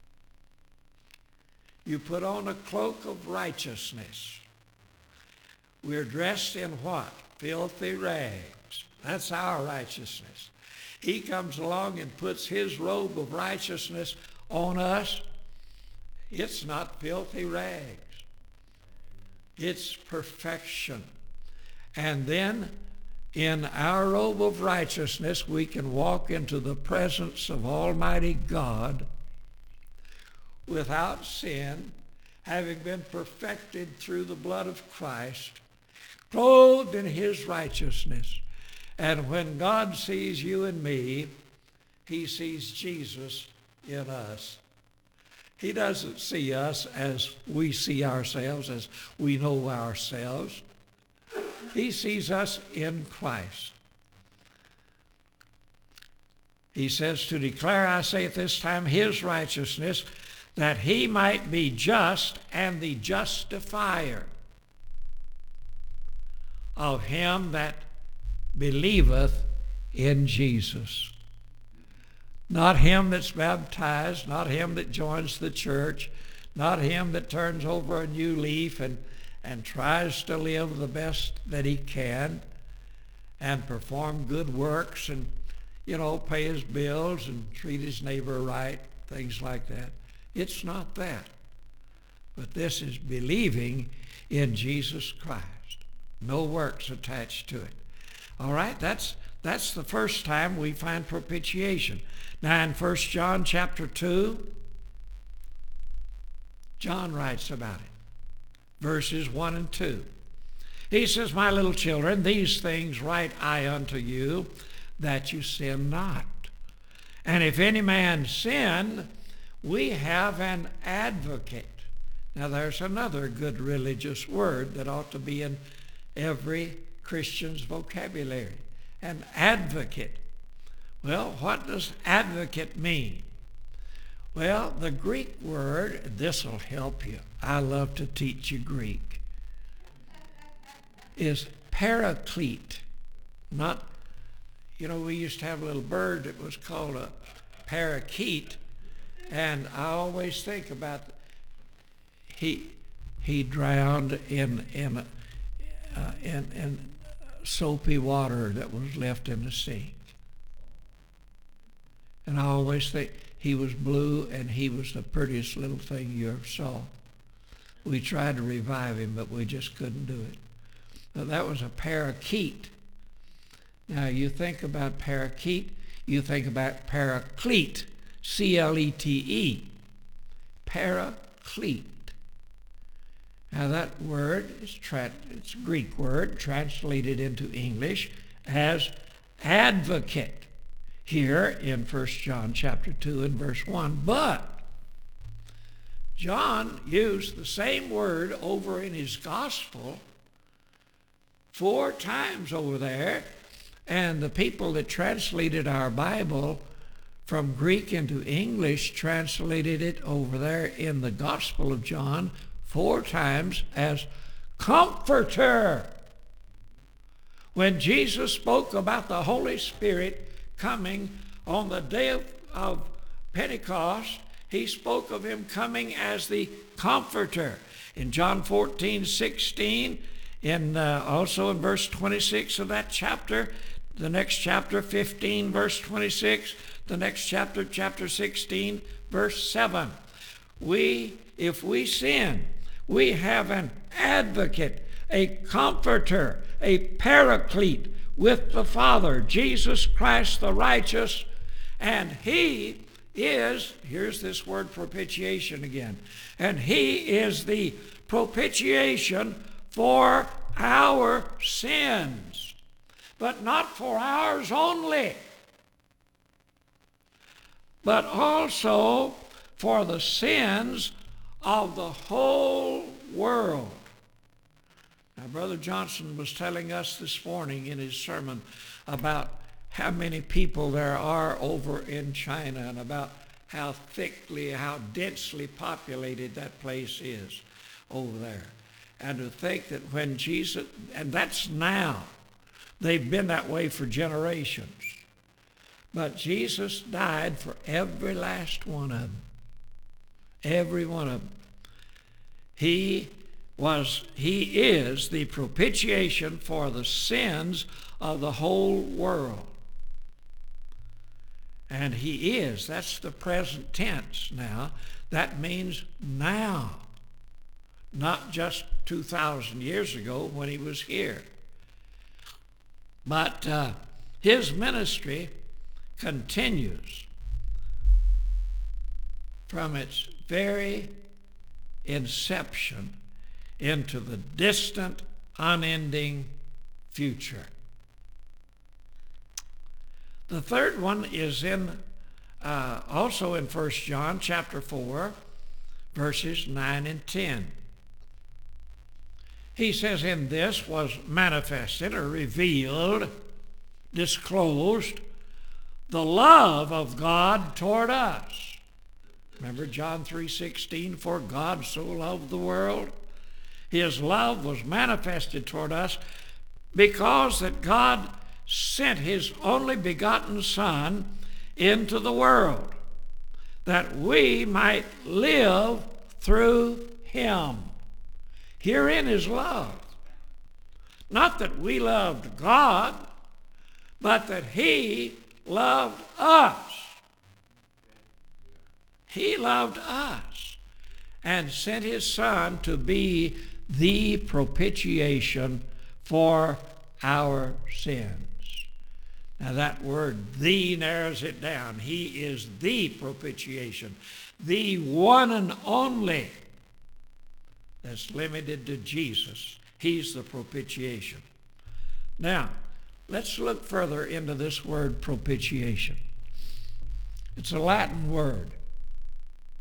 Speaker 5: You put on a cloak of righteousness. We're dressed in what? Filthy rags. That's our righteousness. He comes along and puts his robe of righteousness on us. It's not filthy rags. It's perfection. And then in our robe of righteousness, we can walk into the presence of Almighty God without sin, having been perfected through the blood of Christ, clothed in his righteousness. And when God sees you and me, he sees Jesus in us. He doesn't see us as we see ourselves, as we know ourselves. He sees us in Christ. He says, to declare, I say at this time, his righteousness, that he might be just and the justifier of him that believeth in Jesus. Not him that's baptized, not him that joins the church, not him that turns over a new leaf and, and tries to live the best that he can and perform good works and, you know, pay his bills and treat his neighbor right, things like that. It's not that. But this is believing in Jesus Christ. No works attached to it. All right, that's that's the first time we find propitiation. Now in First John chapter two, John writes about it. Verses one and two. He says, my little children, these things write I unto you, that you sin not. And if any man sin, We have an advocate. Now there's another good religious word that ought to be in every Christian's vocabulary. An advocate. Well, what does advocate mean? Well, the Greek word, this will help you. I love to teach you Greek. Is paraclete. Not, you know, we used to have a little bird that was called a parakeet, and I always think about he he drowned in in uh, in, in soapy water that was left in the sink, and I always think he was blue and he was the prettiest little thing you ever saw. We tried to revive him, but we just couldn't do it. But that was a parakeet. Now you think about parakeet, you think about paraclete, C L E T E, paraclete. Now that word is tra- it's a Greek word translated into English as advocate here in First John chapter two and verse one. But John used the same word over in his gospel four times over there, and the people that translated our Bible from Greek into English translated it over there in the Gospel of John four times as comforter. When Jesus spoke about the Holy Spirit coming on the day of, of Pentecost, he spoke of him coming as the comforter. In John fourteen sixteen, in uh, also in verse twenty-six of that chapter, the next chapter fifteen, verse twenty-six, the next chapter, chapter sixteen, verse seven. We, if we sin, we have an advocate, a comforter, a paraclete with the Father, Jesus Christ the righteous, and he is, here's this word propitiation again, and he is the propitiation for our sins, but not for ours only, but also for the sins of the whole world. Now, Brother Johnson was telling us this morning in his sermon about how many people there are over in China and about how thickly, how densely populated that place is over there. And to think that when Jesus, and that's now, they've been that way for generations. But Jesus died for every last one of them. Every one of them. He was, he is the propitiation for the sins of the whole world. And he is, that's the present tense now. That means now. Not just two thousand years ago when he was here. But uh, his ministry continues from its very inception into the distant, unending future. The third one is in uh, also in First John chapter four, verses nine and ten. He says, in this was manifested or revealed, disclosed, the love of God toward us. Remember John three sixteen, for God so loved the world. His love was manifested toward us because that God sent his only begotten Son into the world, that we might live through him. Herein is love. Not that we loved God, but that he loved us. He loved us and sent his Son to be the propitiation for our sins. Now that word, the, narrows it down. He is the propitiation, the one and only. That's limited to Jesus. He's the propitiation. Now, let's look further into this word propitiation. It's a Latin word.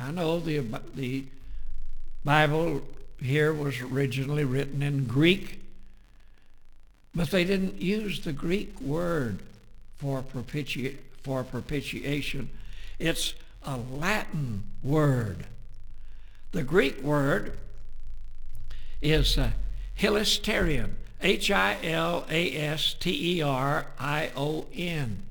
Speaker 5: I know the, the Bible here was originally written in Greek, but they didn't use the Greek word for, propiti- for propitiation. It's a Latin word. The Greek word is uh, hilasterion, H I L A S T E R I O N.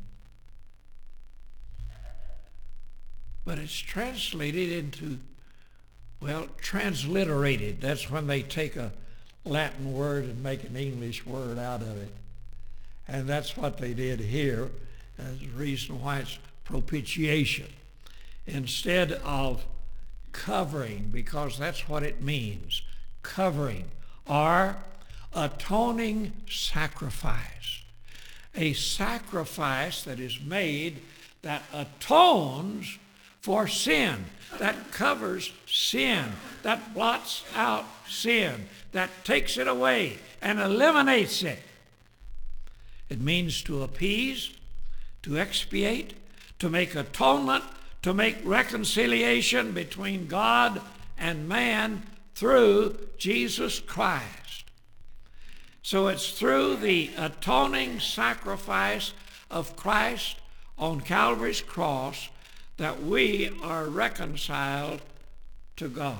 Speaker 5: But it's translated into, well, transliterated. That's when they take a Latin word and make an English word out of it. And that's what they did here. That's the reason why it's propitiation instead of covering, because that's what it means. Covering, or atoning sacrifice. A sacrifice that is made that atones for sin, that covers sin, that blots out sin, that takes it away and eliminates it. It means to appease, to expiate, to make atonement, to make reconciliation between God and man through Jesus Christ. So it's through the atoning sacrifice of Christ on Calvary's cross that we are reconciled to God.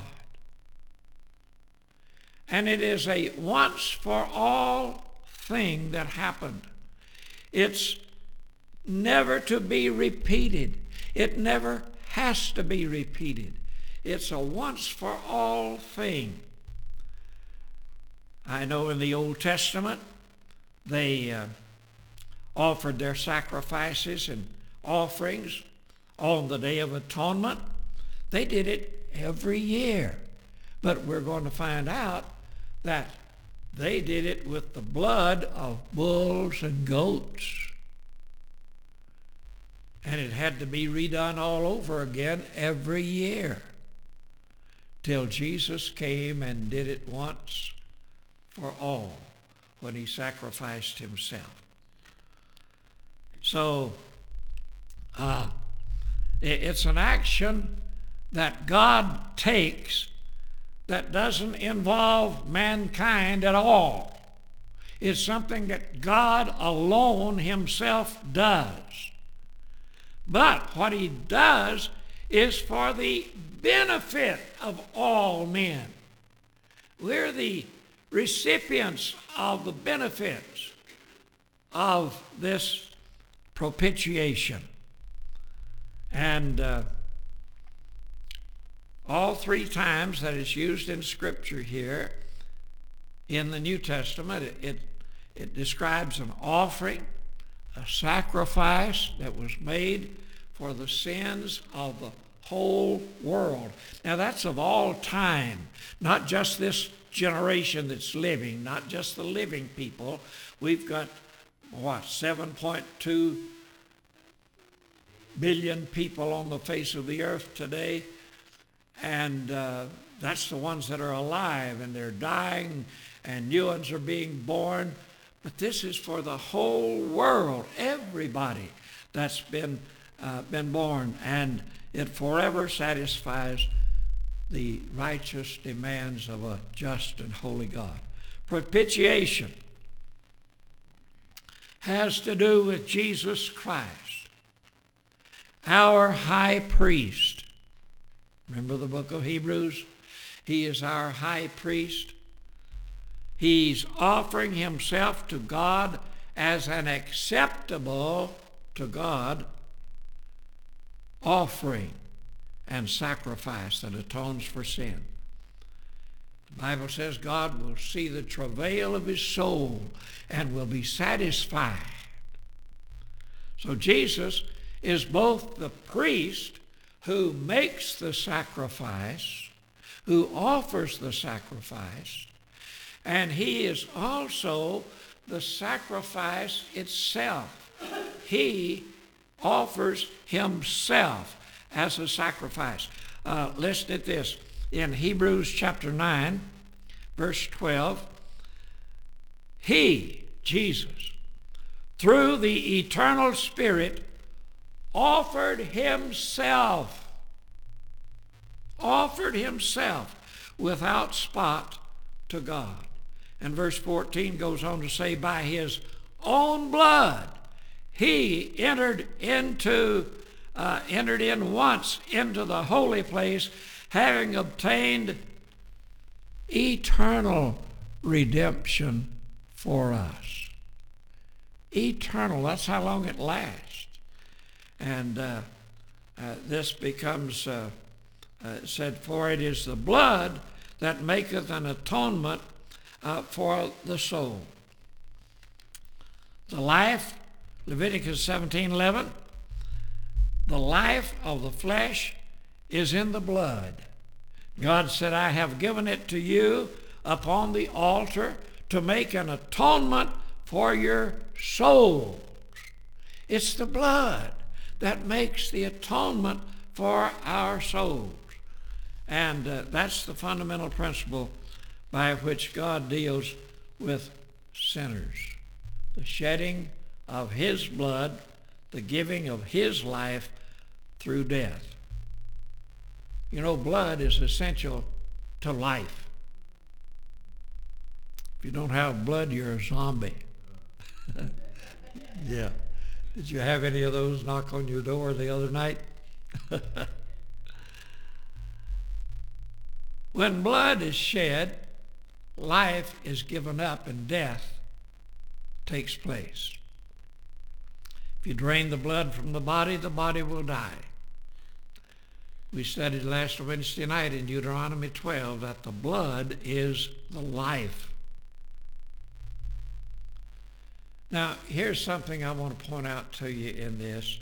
Speaker 5: And it is a once for all thing that happened. It's never to be repeated. It never has to be repeated. It's a once for all thing. I know in the Old Testament they uh, offered their sacrifices and offerings on the Day of Atonement. They did it every year. But we're going to find out that they did it with the blood of bulls and goats. And it had to be redone all over again every year till Jesus came and did it once for all when he sacrificed himself. So uh, it's an action that God takes that doesn't involve mankind at all. It's something that God alone himself does. But what he does is for the benefit of all men. We're the recipients of the benefits of this propitiation. And uh, all three times that it's used in Scripture here in the New Testament, it, it, it describes an offering, a sacrifice that was made for the sins of the whole world. Now that's of all time, not just this generation that's living, not just the living people. We've got, what, seven point two billion people on the face of the earth today, and uh, that's the ones that are alive, and they're dying, and new ones are being born. But this is for the whole world, everybody that's been uh, been born, and it forever satisfies the righteous demands of a just and holy God. Propitiation has to do with Jesus Christ, our high priest. Remember the book of Hebrews? He is our high priest. He's offering himself to God as an acceptable to God offering and sacrifice that atones for sin. The Bible says God will see the travail of his soul and will be satisfied. So Jesus is both the priest who makes the sacrifice, who offers the sacrifice, and he is also the sacrifice itself. He offers himself as a sacrifice. Uh, listen at this. In Hebrews chapter nine, verse twelve, he, Jesus, through the eternal Spirit, offered himself offered himself without spot to God. And verse fourteen goes on to say, by his own blood he entered into uh, entered in once into the holy place, having obtained eternal redemption for us. Eternal, that's how long it lasts. And uh, uh, this becomes uh, uh, said, for it is the blood that maketh an atonement uh, for the soul. The life, Leviticus seventeen eleven, the life of the flesh is in the blood. God said, I have given it to you upon the altar to make an atonement for your souls. It's the blood that makes the atonement for our souls. And uh, that's the fundamental principle by which God deals with sinners. The shedding of his blood, the giving of his life through death. You know, blood is essential to life. If you don't have blood, you're a zombie. Yeah. Did you have any of those knock on your door the other night? When blood is shed, life is given up and death takes place. If you drain the blood from the body, the body will die. We studied last Wednesday night in Deuteronomy twelve that the blood is the life. Now, here's something I want to point out to you in this.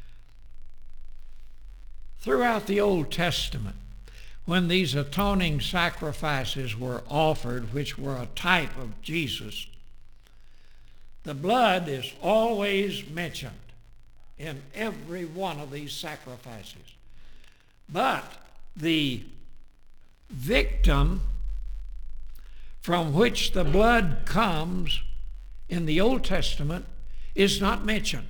Speaker 5: Throughout the Old Testament, when these atoning sacrifices were offered, which were a type of Jesus, the blood is always mentioned in every one of these sacrifices. But the victim from which the blood comes in the Old Testament is not mentioned.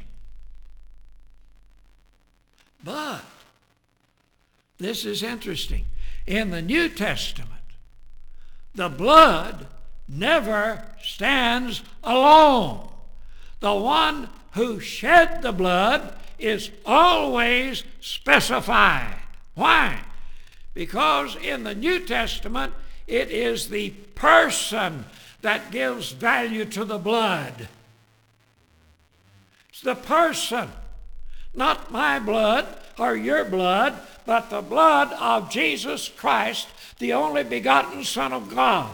Speaker 5: But this is interesting. In the New Testament, the blood never stands alone. The one who shed the blood is always specified. Why? Because in the New Testament, it is the person that gives value to the blood. It's the person, not my blood or your blood, but the blood of Jesus Christ, the only begotten Son of God.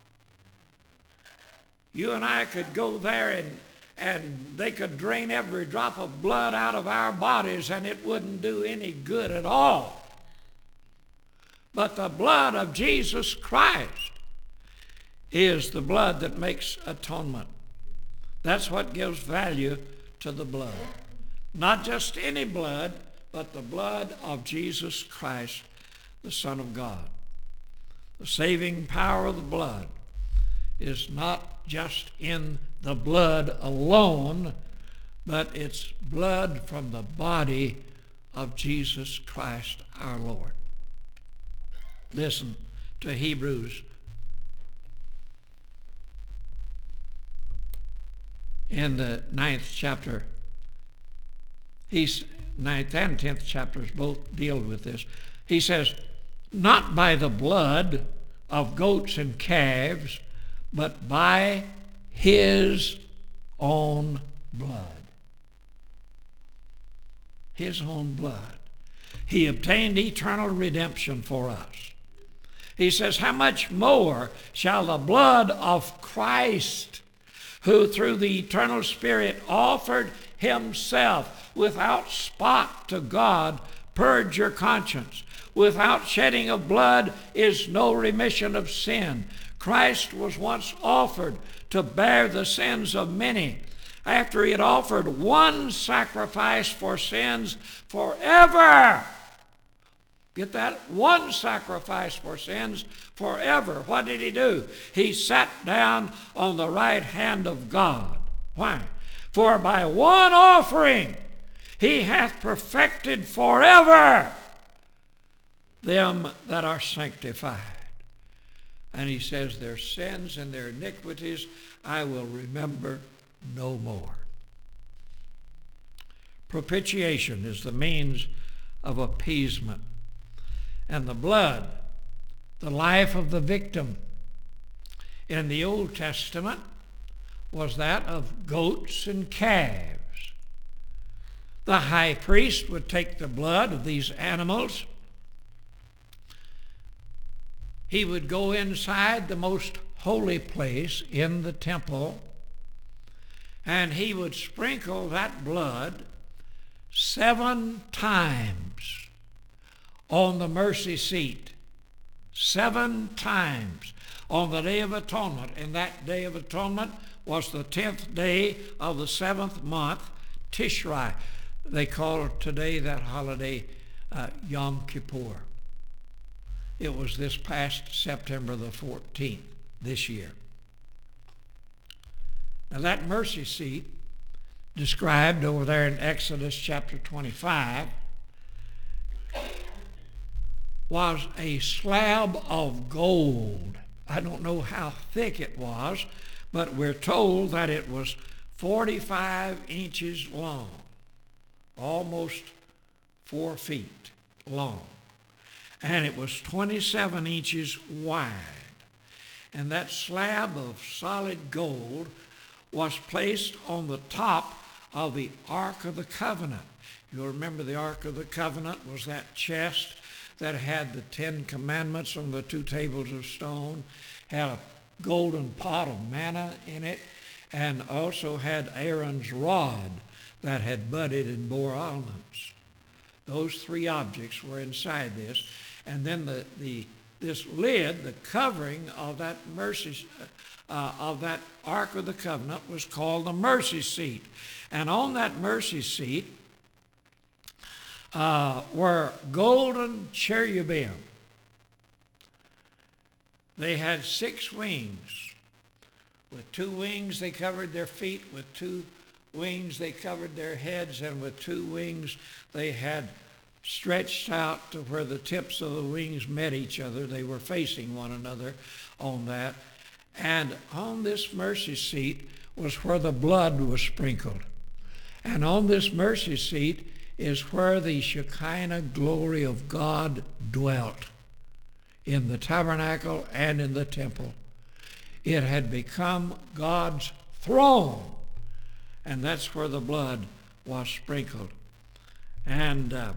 Speaker 5: You and I could go there and, and they could drain every drop of blood out of our bodies and it wouldn't do any good at all. But the blood of Jesus Christ is the blood that makes atonement. That's what gives value to the blood. Not just any blood, but the blood of Jesus Christ, the Son of God. The saving power of the blood is not just in the blood alone, but it's blood from the body of Jesus Christ our Lord. Listen to Hebrews in the ninth chapter. He's ninth and tenth chapters both deal with this. He says, not by the blood of goats and calves, but by his own blood. His own blood. He obtained eternal redemption for us. He says, how much more shall the blood of Christ, who through the eternal Spirit offered himself without spot to God, purge your conscience? Without shedding of blood is no remission of sin. Christ was once offered to bear the sins of many. After he had offered one sacrifice for sins forever. Get that? One sacrifice for sins forever. What did he do? He sat down on the right hand of God. Why? For by one offering he hath perfected forever them that are sanctified. And he says, their sins and their iniquities I will remember no more. Propitiation is the means of appeasement. And the blood, the life of the victim in the Old Testament, was that of goats and calves. The high priest would take the blood of these animals. He would go inside the most holy place in the temple, and he would sprinkle that blood seven times on the mercy seat. Seven times on the Day of Atonement. And that Day of Atonement was the tenth day of the seventh month, Tishrei. They call today that holiday uh, Yom Kippur. It was this past September the fourteenth, this year. Now that mercy seat, described over there in Exodus chapter twenty-five, was a slab of gold. I don't know how thick it was, but we're told that it was forty-five inches long, almost four feet long. And it was twenty-seven inches wide. And that slab of solid gold was placed on the top of the Ark of the Covenant. You'll remember the Ark of the Covenant was that chest that had the Ten Commandments on the two tables of stone, had a golden pot of manna in it, and also had Aaron's rod that had budded and bore almonds. Those three objects were inside this. And then the, the this lid, the covering of that mercy, uh, of that Ark of the Covenant was called the mercy seat. And on that mercy seat uh, were golden cherubim. They had six wings. With two wings they covered their feet, with two wings they covered their heads, and with two wings they had stretched out to where the tips of the wings met each other. They were facing one another on that. And on this mercy seat was where the blood was sprinkled. And on this mercy seat is where the Shekinah glory of God dwelt, in the tabernacle and in the temple. It had become God's throne, and that's where the blood was sprinkled. And uh,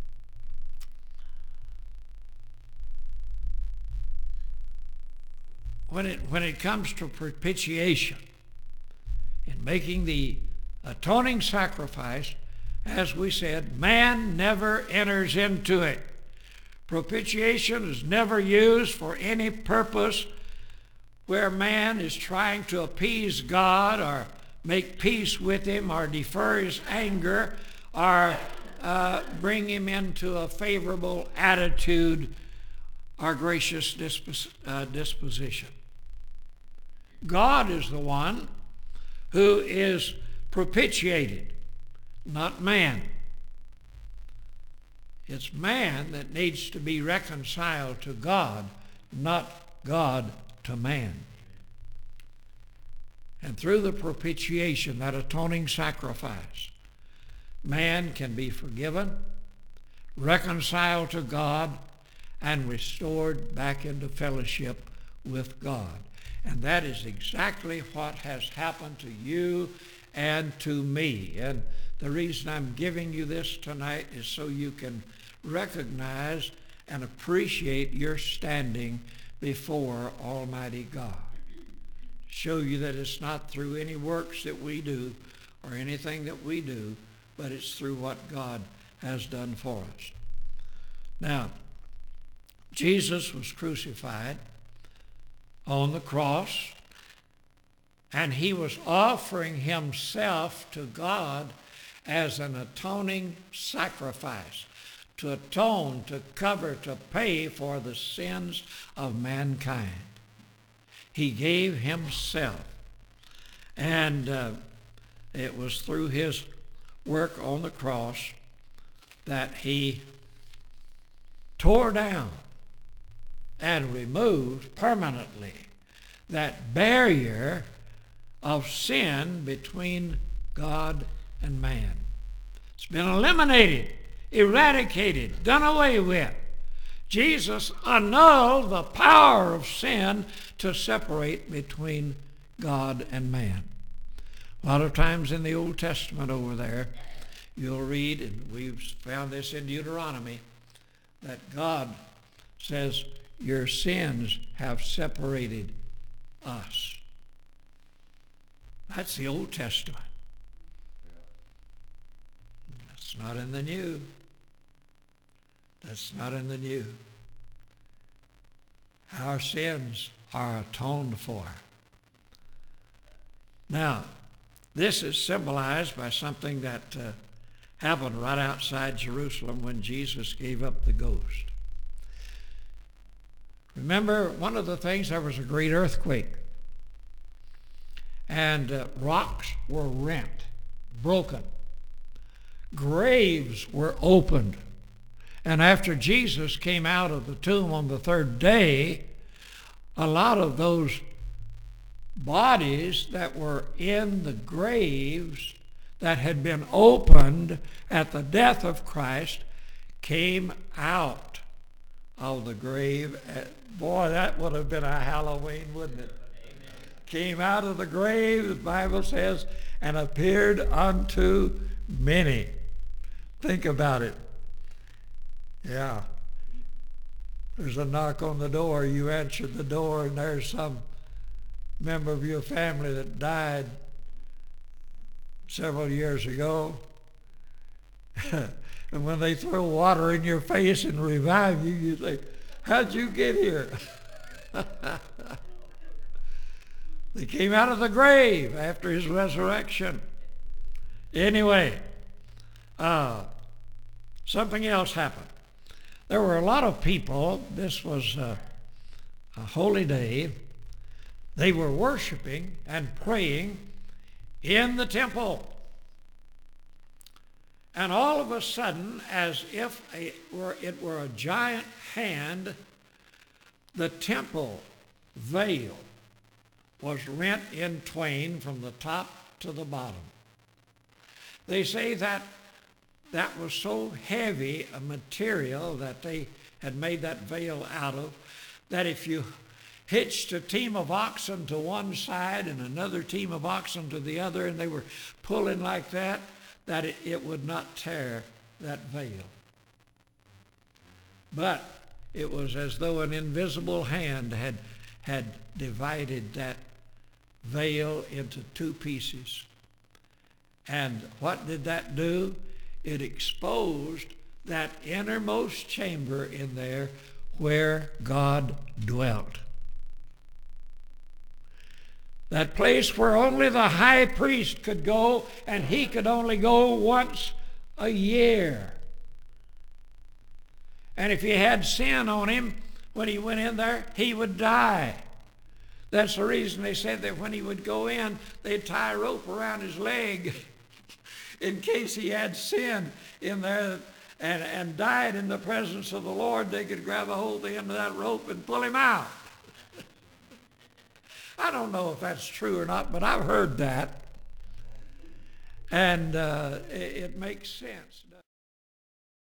Speaker 5: When it, when it comes to propitiation, in making the atoning sacrifice, as we said, man never enters into it. Propitiation is never used for any purpose where man is trying to appease God or make peace with him or defer his anger or uh, bring him into a favorable attitude or gracious dispos- uh, disposition. God is the one who is propitiated, not man. It's man that needs to be reconciled to God, not God to man. And through the propitiation, that atoning sacrifice, man can be forgiven, reconciled to God, and restored back into fellowship with God. And that is exactly what has happened to you and to me. And the reason I'm giving you this tonight is so you can recognize and appreciate your standing before Almighty God. Show you that it's not through any works that we do or anything that we do, but it's through what God has done for us. Now, Jesus was crucified on the cross, and he was offering himself to God as an atoning sacrifice, to atone, to cover, to pay for the sins of mankind. He gave himself, and uh, it was through his work on the cross that he tore down and removed permanently that barrier of sin between God and man. It's been eliminated, eradicated, done away with. Jesus annulled the power of sin to separate between God and man. A lot of times in the Old Testament over there, you'll read, and we've found this in Deuteronomy, that God says, your sins have separated us. That's the Old Testament. That's not in the New. That's not in the New. Our sins are atoned for. Now, this is symbolized by something that uh, happened right outside Jerusalem when Jesus gave up the ghost. Remember, one of the things, there was a great earthquake. And uh, rocks were rent, broken. Graves were opened. And after Jesus came out of the tomb on the third day, a lot of those bodies that were in the graves that had been opened at the death of Christ came out of the grave. Boy, that would have been a Halloween, wouldn't it? Amen. Came out of the grave, the Bible says, and appeared unto many. Think about it. Yeah. There's a knock on the door. You answered the door, and there's some member of your family that died several years ago. And when they throw water in your face and revive you, you say, how'd you get here? They came out of the grave after his resurrection. Anyway, uh, something else happened. There were a lot of people. This was a, a holy day. They were worshiping and praying in the temple. And all of a sudden, as if a, were, it were a giant hand, the temple veil was rent in twain from the top to the bottom. They say that that was so heavy a material that they had made that veil out of, that if you hitched a team of oxen to one side and another team of oxen to the other, and they were pulling like that, that it, it would not tear that veil. But it was as though an invisible hand had, had divided that veil into two pieces. And what did that do? It exposed that innermost chamber in there where God dwelt. That place where only the high priest could go, and he could only go once a year. And if he had sin on him, when he went in there, he would die. That's the reason they said that when he would go in, they'd tie a rope around his leg in case he had sin in there and, and died in the presence of the Lord. They could grab a hold of the end of that rope and pull him out. I don't know if that's true or not, but I've heard that. And uh, it, it makes sense.